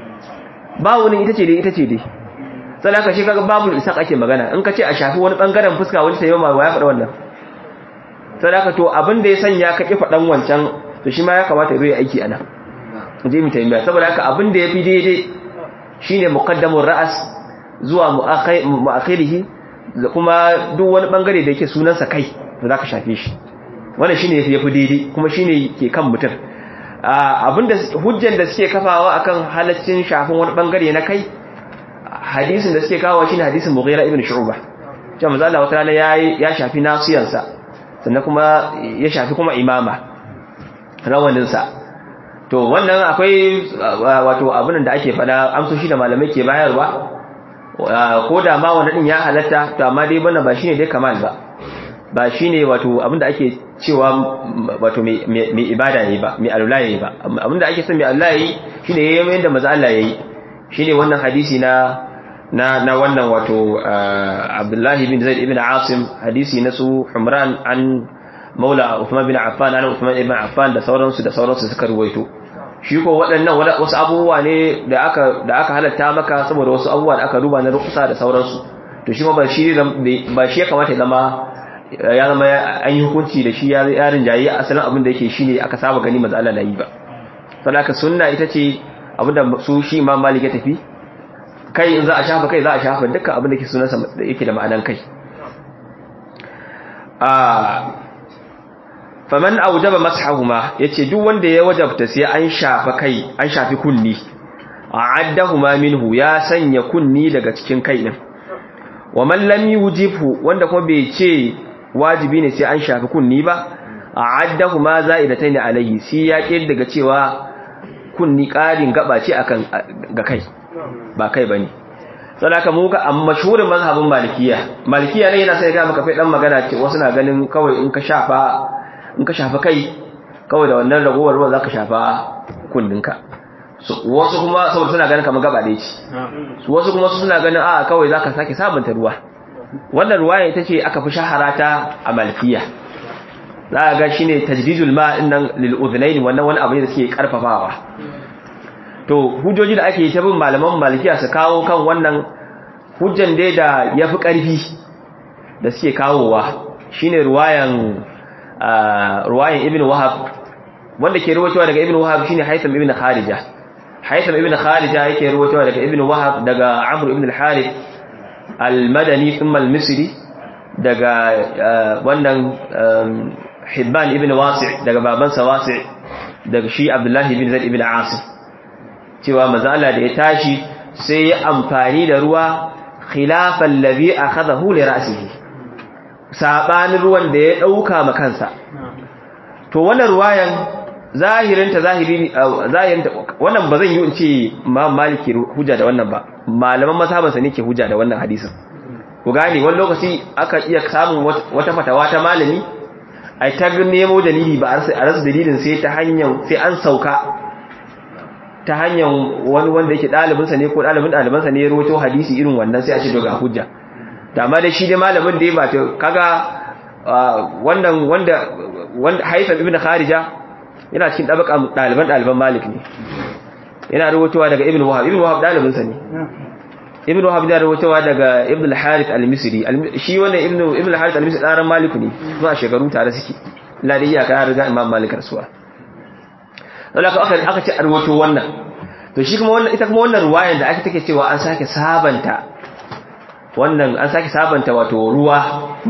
ba wani ita ce dai ita ce dai. sai ka shi kaga babu isa ake magana. in kace a shafi wani bangaren fuska wani sai ma ya faɗa wannan, sai ka to abin da ya sanya ka ki faɗan wancan to shi ma ya kamata ya yi aiki ana je mu taimiya. saboda haka abin da yafi daidai shine muqaddamur ra'as zuwa muakhirihi, kuma duk wani bangare da yake sunansa kai to zaka shafe shi. wannan shine yafi yafi daidai kuma shine ke kan mutum. abinda hujjan da suke kafawa akan halaccin shafin wani bangare na kai, hadisin da suke kawo shine hadisin Mughira ibn Shu'bah, cewa manzo Allah wata rana yayi ya shafi nasiyansa, sannan kuma ya shafi kuma imama rawanin sa. to wannan akwai wato abin da ake fada amsoshi da malamai ke bayarwa, ko da ma wannan din ya halatta, to amma dai bana ba shine dai kamal ba, ba shine wato abin da ake cewa wato mai ibada ne ba, mai alula yayi ba. abin da ake son mai alula yayi shine yayin yanda manzo Allah yayi, shine wannan hadisi na na na wannan wato Abdullahi bin Zaid ibn Asim, hadisi na su Humran an Maula Uthman bin Affan, an Uthman ibn Affan da sauransu da sauransu suka ruwaito. shi ko waɗannan wasu abubuwa ne da aka da aka halatta maka saboda wasu abubuwa da aka duba na rukusa da sauransu, to shi ma ba shi ba shi ya kamata ya zama ya zama an yi hukunci da shi ya yarin jayi asalin abin da yake shine aka saba gani manzo Allah nayi ba. saboda sunna ita ce abinda su shi Imam Malik ya tafi kai, in za a shafa kai za a shafa dukkan abin da ke sunansa da yake da ma'anan kai. a faman aujaba mashahuma, yace duk wanda ya wajabta sai an shafa kai, an shafi kunni, a'addahuma minhu, ya sanya kunni daga cikin kai din. wa man lam yujibhu, wanda kuma bai ce wajibi ne sai an shafi kunni ba, a'addahuma za'idatayn alayhi shi ya daga cewa kunni ƙarin gaba ce akan ga kai ba kai bane saboda mu ga amma mashhurin mazhabin malikiya malikiya ne yana sai ga maka fai dan magana ce wasu na ganin kawai in ka shafa in ka shafa kai kawai da wannan ragowar ruwa zaka shafa kunninka wasu kuma saboda suna ganin kamar gaba ɗaya ce su wasu kuma suna ganin a kawai zaka sake sabunta ruwa wannan ruwaya ita ce aka fi shahara ta a malikiya za ga shine tajdidul ma innan lil udhnayn wannan wani abu ne da suke karfafawa to hujjoji da ake ta bin malaman malikiya su kawo kan wannan hujjan dai da yafi karfi da suke kawowa shine ruwayan ruwayan ibn wahab wanda ke ruwaitowa daga ibn wahab shine haytham ibn kharija haytham ibn kharija yake ruwaitowa daga ibn wahab daga amr ibn al-harith al-madani thumma al-misri daga wannan hibban ibn wasi' daga babansa wasi' daga shi abdullahi ibn zaid ibn asim cewa manzo Allah da ya tashi sai ya amfani da ruwa khilafan ladhi akhadahu li ra'sihi sabanin ruwan da ya dauka ma kansa to wannan ruwayan zahirinta zahiri zahirinta wannan ba zan yi in ce Imam Maliki hujja da wannan ba malaman mazhabansa ne ke hujja da wannan hadisin ku gane wani lokaci aka iya samun wata fatawa ta malami ai ta nemo dalili ba a rasa dalilin sai ta hanyar sai an sauka ta hanyar wani wanda yake dalibinsa ne ko dalibin dalibansa ne ya rawaito hadisi irin wannan sai a ce ga hujja da amma dai shi dai malamin da ya ba ta kaga wannan wanda wanda Haytham ibn Kharija yana cikin dabaka daliban daliban Malik ne yana rawaitowa daga Ibn Wahab Ibn Wahab dalibinsa ne Ibn Wahab da rawaitowa daga Ibn al-Harith al-Misri shi wannan Ibn Ibn al-Harith al-Misri daran Malik ne zuwa shekaru tare suke ladiya ka riga Imam Malik rasuwa Allah ka aka aka ce arwato wannan to shi kuma wannan ita kuma wannan ruwayan da aka take cewa an sake sabanta wannan an sake sabanta wato ruwa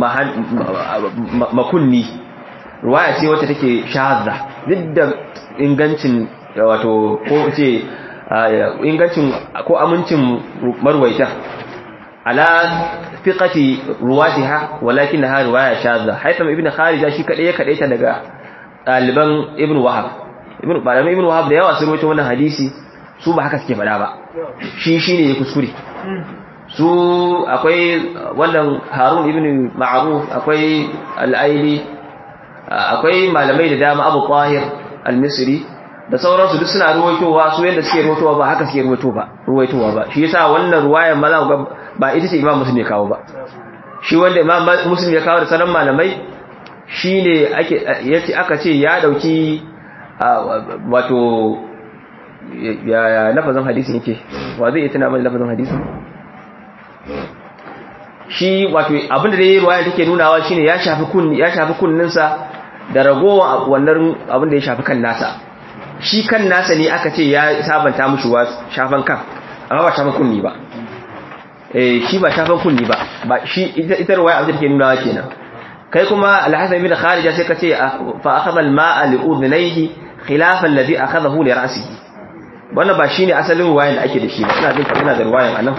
makunni ruwaya ce wacce take shahada duk da ingancin wato ko ce ingancin ko amincin marwaita ala fiqati ruwatiha walakinaha riwaya shadda haytham ibn kharija shi kadai ya kadaita daga daliban ibn wahab ibn baramin ibn wahab da yawa sun rawaito wannan hadisi su ba haka suke fada ba shi shine ya kuskure su akwai wannan harun ibn ma'ruf akwai al-aili akwai malamai da dama abu tahir al-misri da sauransu duk suna ruwaitowa su yanda suke ruwaitowa ba haka suke ruwaito ba ruwaitowa ba shi yasa wannan ruwayar ma za ku ba ita ce imam muslim ya kawo ba shi wanda imam muslim ya kawo da sanan malamai shine ake yace aka ce ya dauki wato ya lafazin hadisi yake wa zai tana mai lafazin hadisi shi wato abinda da yayi ruwaya take nunawa shine ya shafi kunni ya shafi kunninsa da ragowa wannan abinda ya shafi kan nasa shi kan nasa ne aka ce ya sabanta mushi wa shafan kan amma ba shafan kunni ba eh shi ba shafan kunni ba ba shi ita ita ruwaya abin da take nuna kenan kai kuma al-Hasan ibn Kharija sai ka ce fa akhadha al-ma'a li udhnayhi khilafa alladhi akhadahu li ra'sihi wannan ba shine asalin ruwayan da ake da shi ba ina jin ina da ruwayan anan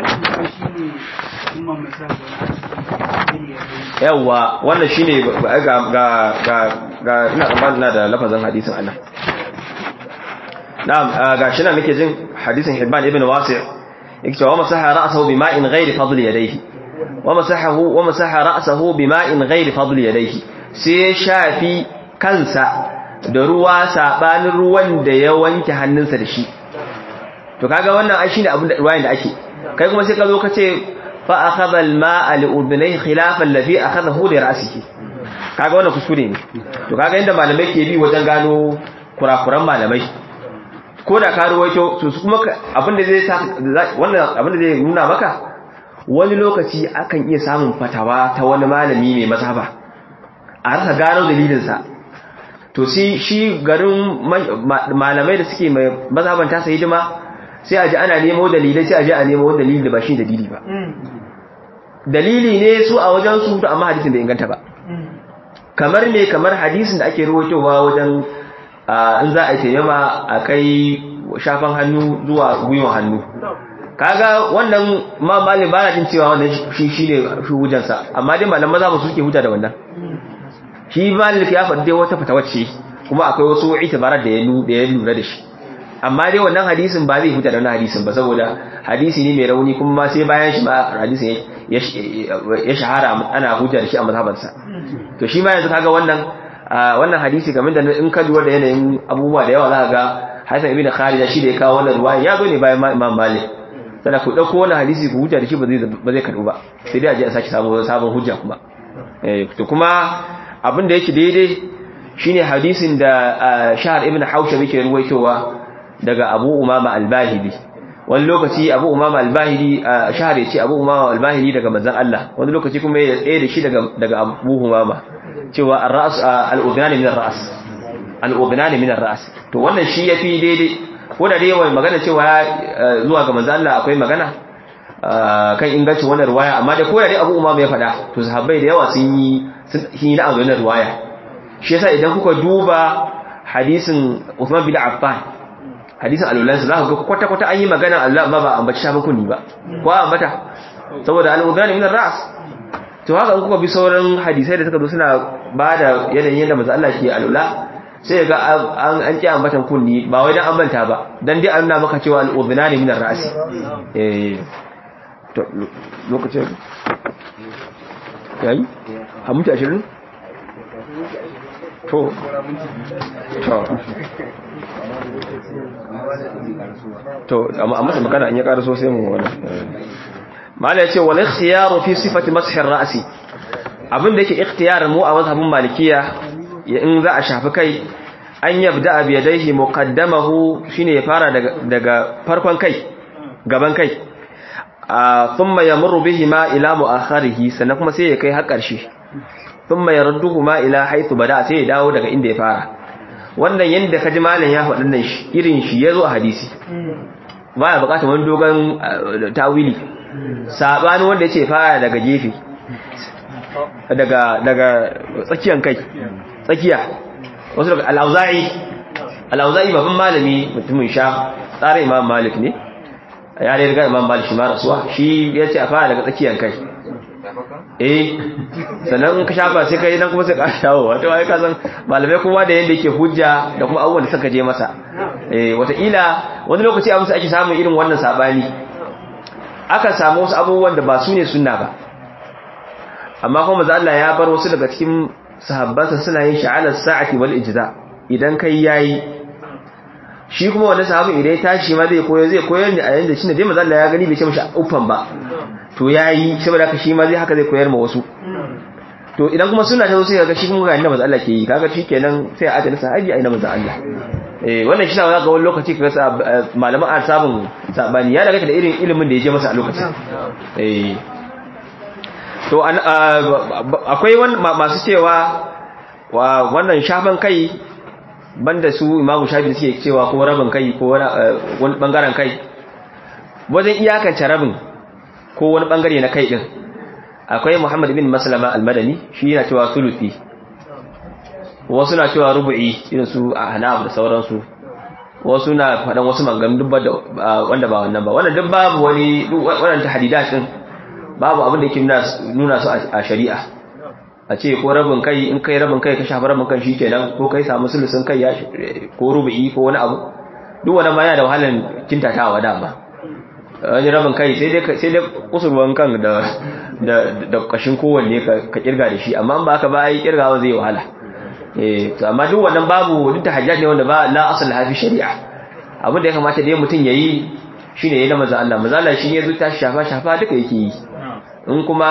yawa wannan shine ga ga ga ina tsammanin da lafazin hadisin anan na'am gashi nan nake jin hadisin Hibban ibn Wasi' yake cewa masaha ra'sahu bima'in ghairi fadl yadayhi wa masahahu wa masaha ra'sahu bima'in ghairi fadl yadayhi sai shafi kansa da ruwa sabanin ruwan da ya wanke hannunsa da shi to kaga wannan ai shine abin da ruwayan da ake kai kuma sai ka zo ka ce fa akhadha al-ma'a li udhnayhi khilafan alladhi akhadahu li ra'sihi kaga wannan kuskure ne to kaga inda malamai ke bi wajen gano kurakuran malamai ko da ka ruwaito to kuma abinda zai sa wannan abinda zai nuna maka wani lokaci akan iya samun fatawa ta wani malami mai mazhaba a rasa gano dalilin sa to shi shi garin malamai da suke mai mazhaban ta sai hidima sai a ji ana nemo dalilai sai a ji a nemo dalili da ba shi dalili ba dalili ne su a wajen su to amma hadisin bai inganta ba kamar ne kamar hadisin da ake ruwaitowa wajen in za a tayyama a kai shafan hannu zuwa gwiwon hannu kaga wannan ma malin ba na jin cewa wannan shi shine shi hujjansa amma dai malaman maza ba su suke hujja da wannan shi malik ya faɗi dai wata fatawacce kuma akwai wasu itibarar da ya da ya lura da shi amma dai wannan hadisin ba zai huta da wannan hadisin ba saboda hadisi ne mai rauni kuma sai bayan shi ma hadisin ya shahara ana hujja da shi a mazhabansa to shi ma yanzu kaga wannan wannan hadisi game da in ka lura da yanayin abubuwa da yawa za ka ga Hassan ibn Khalid shi da ya kawo wannan ruwaya ya zo ne bayan Imam Malik sai ku dauko wannan hadisi ku hujja da shi ba zai ba zai karbu ba sai dai a je a saki sabon sabon hujja kuma eh to kuma abin da yake daidai shine hadisin da Shahr ibn Hawshab yake ruwaitowa daga Abu Umama al-Bahili wani lokaci Abu Umama al-Bahili Shahr yace Abu Umama al-Bahili daga manzon Allah wani lokaci kuma ya tsaye da shi daga daga Abu Umama cewa ar-ra's al-udhnan min ar-ra's al-udhnan min ar-ra's to wannan shi yafi daidai ko da dai wai magana cewa zuwa ga manzon Allah akwai magana kan ingancin wannan riwaya amma da ko da dai Abu Umama ya faɗa to sahabbai da yawa sun yi sun yi na wannan riwaya shi yasa idan kuka duba hadisin Uthman bin Affan hadisin al-ulansa za ku ga kwata kwata an yi magana Allah ba ba ambaci shafin kunni ba ko ambata saboda al-udhnan min ar-ra's to haka kuka bi sauran hadisai da suka zo suna bada yanayin yadda manzo Allah ke alula sai ga an an ki ambatan kunni ba wai dan ambanta ba dan dai an nuna maka cewa al-udhnan min ar-ra's eh to lokacin yayi a mutu ashirin to to amma masa magana in ya karaso sai mu wannan mala yace wal ikhtiyaru fi sifati mashi ar-ra'si abinda yake ikhtiyar mu a mazhabin malikiya in za a shafi kai an yabda bi yadayhi muqaddamahu shine ya fara daga daga farkon kai gaban kai thumma yamurru bihima ila mu'akharihi sannan kuma sai ya kai har karshe thumma yarduhuma ila haythu bada sai ya dawo daga inda ya fara wannan yanda kaji malam ya faɗin nan shi irin shi yazo a hadisi baya bukatar wani dogon tawili sabani wanda yace fara daga gefe daga daga tsakiyan kai tsakiya wasu daga al-Auza'i al-Auza'i babban malami mutumin sha tsarin Imam Malik ne ya ne riga Imam Malik shi ma rasuwa shi yace a fara daga tsakiyan kai eh sannan ka shafa sai kai nan kuma sai ka shawo wato ai ka san malamai kowa da yanda yake hujja da kuma abubuwan da suka je masa eh wata ila wani lokaci a musu ake samun irin wannan sabani aka samu wasu abubuwan da ba su ne sunna ba amma kuma manzo Allah ya bar wasu daga cikin sahabbansa suna yin sha'alar sa'ati wal ijza idan kai yayi shi kuma wannan sahabin idan ya tashi ma zai koyo zai koyar ne a yanda shi ne dai manzo Allah ya gani bai ce mishi uffan ba to yayi saboda haka shi ma zai haka zai koyar ma wasu to idan kuma sunna ta zo sai kaga shi kuma ga inda manzo Allah ke yi kaga shikenan sai a ajin sahabi a inda manzo Allah eh wannan shi na ga wani lokaci kaga malaman an sabun sabani ya daga da irin ilimin da ya je masa a lokacin eh to akwai masu cewa wannan shafan kai banda su imamu shafi suke cewa ko rabin kai ko wani bangaren kai wajen iyakance rabin ko wani bangare na kai din akwai Muhammad bin Maslama al-Madani shi yana cewa sulusi wasu na cewa rubu'i irin su Ahnaf da sauransu wasu na faɗan wasu maganganun dubba wanda ba wannan ba wannan duk babu wani wannan tahdidat din babu abin da yake nuna su a shari'a a ce ko rabin kai in kai rabin kai ka shafa rabin kai shikenan ko kai samu sulusun kai ya ko rubu'i ko wani abu duk wannan ma yana da wahalan kintatawa dama wani rabin kai sai dai sai dai kusurwan kan da da da kashin kowanne ka kirga da shi amma ba haka ba ai kirgawa zai wahala eh to amma duk wannan babu duk tahajjud ne wanda ba la asal hafi shari'a abin da ya kamata dai mutun yayi shine yayin da manzo Allah manzo Allah shi yazo ta shafa shafa duka yake yi in kuma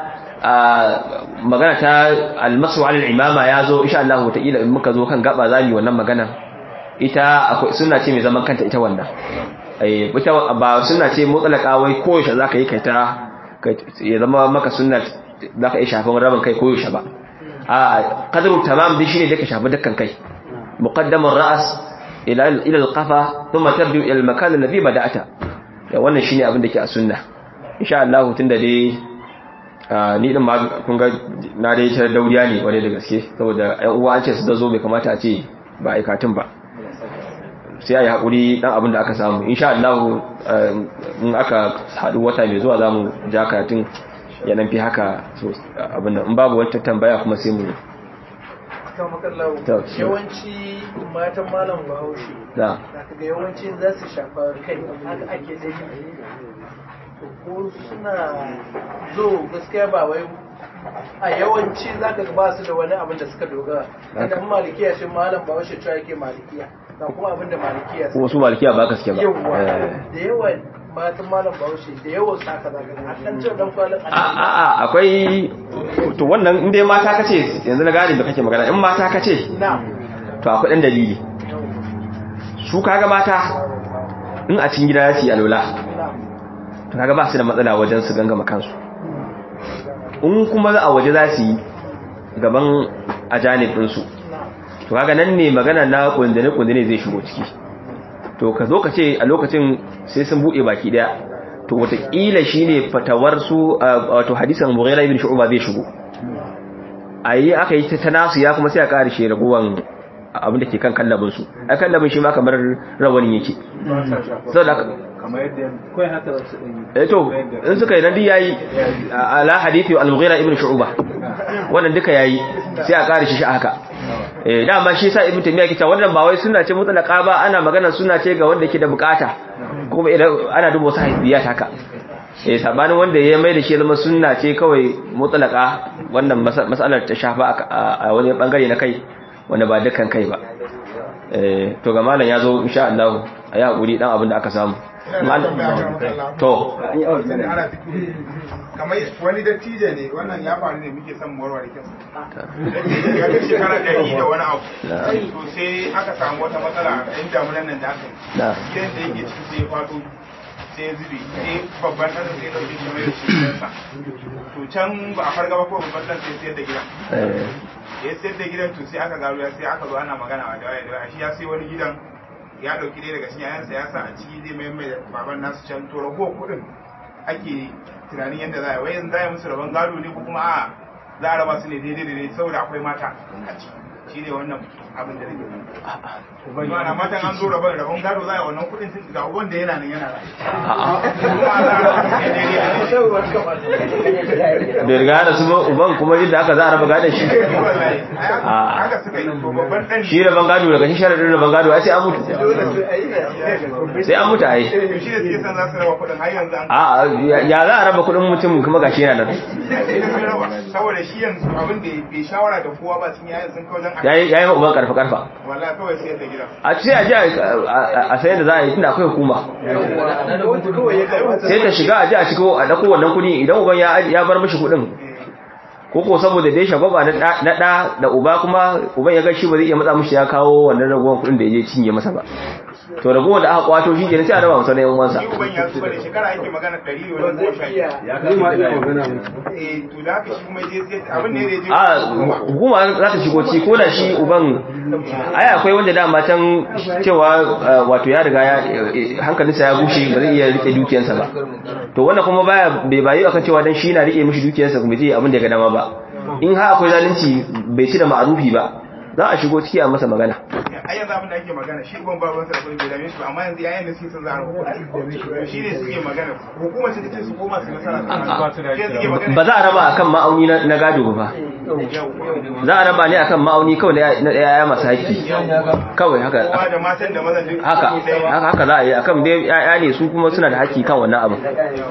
magana ta al-masu ala al-imama yazo insha Allah wata ila in muka zo kan gaba zamu wannan magana ita akwai sunna ce mai zaman kanta ita wannan eh ita ba sunna ce mutlaka wai koyaushe zaka yi kai ta ya zama maka sunna zaka yi shafin rabin kai koyaushe ba a qadru tamam din shine da ka shafi dukkan kai muqaddamur ra's ila ila al-qafa thumma tarju ila al-makan alladhi bada'ata ya wannan shine abin da ke a sunna insha Allah tunda dai ni din ma kun ga na dai ta dauriya ne wani da gaske saboda ƴan uwa an ce su dazo bai kamata a ce ba aikatun ba sai ayi hakuri dan abin da aka samu insha Allah in aka hadu wata mai zuwa zamu ja karatun ya nan fi haka so abin nan in babu wata tambaya kuma sai mu yawanci matan malam bahaushe da daga yawanci za su shafa kai haka ake dai ko suna zo gaskiya ba wai a yawanci za ka ba su da wani abin da suka dogara idan malikiya shi malam bahaushe cewa yake malikiya ga kuma abin da malikiya ko su malikiya ba gaske ba yawa da yawa matan malam bahaushe da yawa saka zaka ga an ce dan kwalin a a a akwai to wannan in dai mata kace yanzu na gane da kake magana in mata kace to akwai dan dalili su kaga mata in a cikin gida su yi alwala to kaga ba su da matsala wajen su gangama kansu in kuma za a waje za su yi gaban ajanib din su to kaga nan ne magana na kundine kundine zai shigo ciki to ka zo ka ce a lokacin sai sun buɗe baki daya to wataƙila shi ne fatawar su wato hadisan Mughira ibn Shu'ba zai shigo ayi aka yi ta nasu ya kuma sai a ƙari shi ragowan abin da ke kan kallabin su a kallabin shi ma kamar rawanin yake saboda kamar yadda kai haka za su eh to in suka yi nan dai yayi ala hadisi al-Mughira ibn Shu'ba wannan duka yayi sai a ƙari shi haka eh dama shi sa ibnu taymiya kita wannan ba wai sunna ce mutlaka ba ana magana sunna ce ga wanda yake da bukata kuma idan ana duba wasu hadiyat haka eh sabanin wanda ya mai da shi zama sunna ce kawai mutlaka wannan mas'alar ta shafa a wani bangare na kai wanda ba dukkan kai ba eh to ga malam yazo insha Allah ayi hakuri dan abin da aka samu to kamar wani dattijo ne wannan ya faru ne muke son warware kisa ya ga shekara ɗari da wani abu to sai aka samu wata matsala a ɗan damunan nan da aka yi gidan da yake ciki sai ya faɗo sai ya zube sai babban ɗan sai ya ɗauki shi mai shi gidansa to can ba a farga ba ko babban ɗan sai sayar da gidan ya sayar da gidan to sai aka gano ya sai aka zo ana magana da waya da waya shi ya sai wani gidan ya ɗauki ɗaya daga cikin yayansa ya sa a ciki zai mai mai baban nasu can to rago kuɗin ake tunanin yadda za a yi wai yanzu za a yi musu rabon gado ne ko kuma a za a raba su ne daidai da daidai saboda akwai mata a ciki shi ne wannan abin da nake yi mana matan an zo rabon rabon gado za a yi wannan kudin tun ga uban da yana nan yana rai kuma za a raba su ne daidai da daidai da riga da su uban kuma yadda aka za a raba gadon shi haka suka yi to babban ɗan shi rabon gado daga shi sharadin rabon gado ai sai an mutu sai an mutu ai shi ne suke san za su raba kudin har yanzu an a ya za a raba kudin mutum kuma gashi yana nan saboda shi yanzu abin da bai shawara da kowa ba sun yayin sun kawo yayi yayi uban karfa karfa wallahi kawai sai da gida a ce a ji a sayar da za a yi tunda akwai hukuma sai ta shiga a ji a ciko a dako wannan kudi idan uban ya bar mishi kudin ko ko saboda dai shagwaba na da da uba kuma uban ya ga shi ba zai iya matsa mishi ya kawo wannan ragowar kudin da ya je cinye masa ba to ragowar da aka kwato shi kenan sai a raba masa da yan uwansa uban ya zuba da shekara ake magana ɗari da wani goma sha biyar ya ka magana eh to da haka shi kuma je sai abin ne da je a hukuma za ta shigo ci ko da shi uban ai akwai wanda da matan cewa wato ya riga ya hankalinsa ya gushe ba zai iya rike dukiyarsa ba to wannan kuma baya bai bayi akan cewa dan shi na rike mishi dukiyarsa kuma zai abin da ya ga dama ba in ha akwai zalunci bai ci da ma'arufi ba za a shigo ciki a masa magana ai yanzu abin da ake magana shi ban baban sa da kudi bai dame shi amma yanzu yayin da suke son zara hukunci shi ne suke magana hukumar ce take su koma su nasara ba za a raba akan ma'auni na gado ba za a raba ne akan ma'auni kawai na yaya masu haƙƙi kawai haka haka haka za a yi akan dai yaya ne su kuma suna da haƙƙi kan wannan abin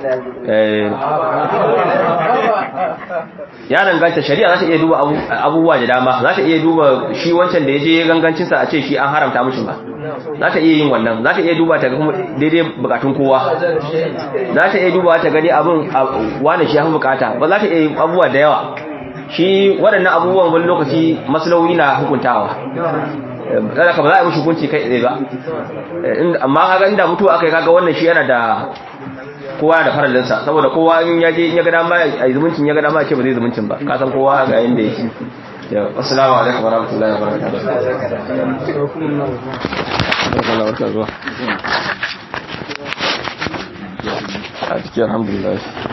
ya danganta shari'a za ta iya duba abubuwa da dama za ta iya duba shi wancan da ya je gangancinsa a ce shi an haramta mushi ba za ta iya yin wannan za ta iya duba ta ga kuma daidai bukatun kowa za ta iya duba ta gani abin wani shi ya fi bukata ba za ta iya yin abubuwa da yawa shi waɗannan abubuwan wani lokaci maslahohi na hukuntawa kada ka ba za a yi mushi hukunci kai tsaye ba amma kaga inda mutuwa aka yi kaga wannan shi yana da kowa da faralinsa saboda kowa in ya je in ya ga dama a zumuncin ya ga dama ce ba zai zumuncin ba ka san kowa ga yanda yake ya assalamu alaikum warahmatullahi wabarakatuh a cikin alhamdulillah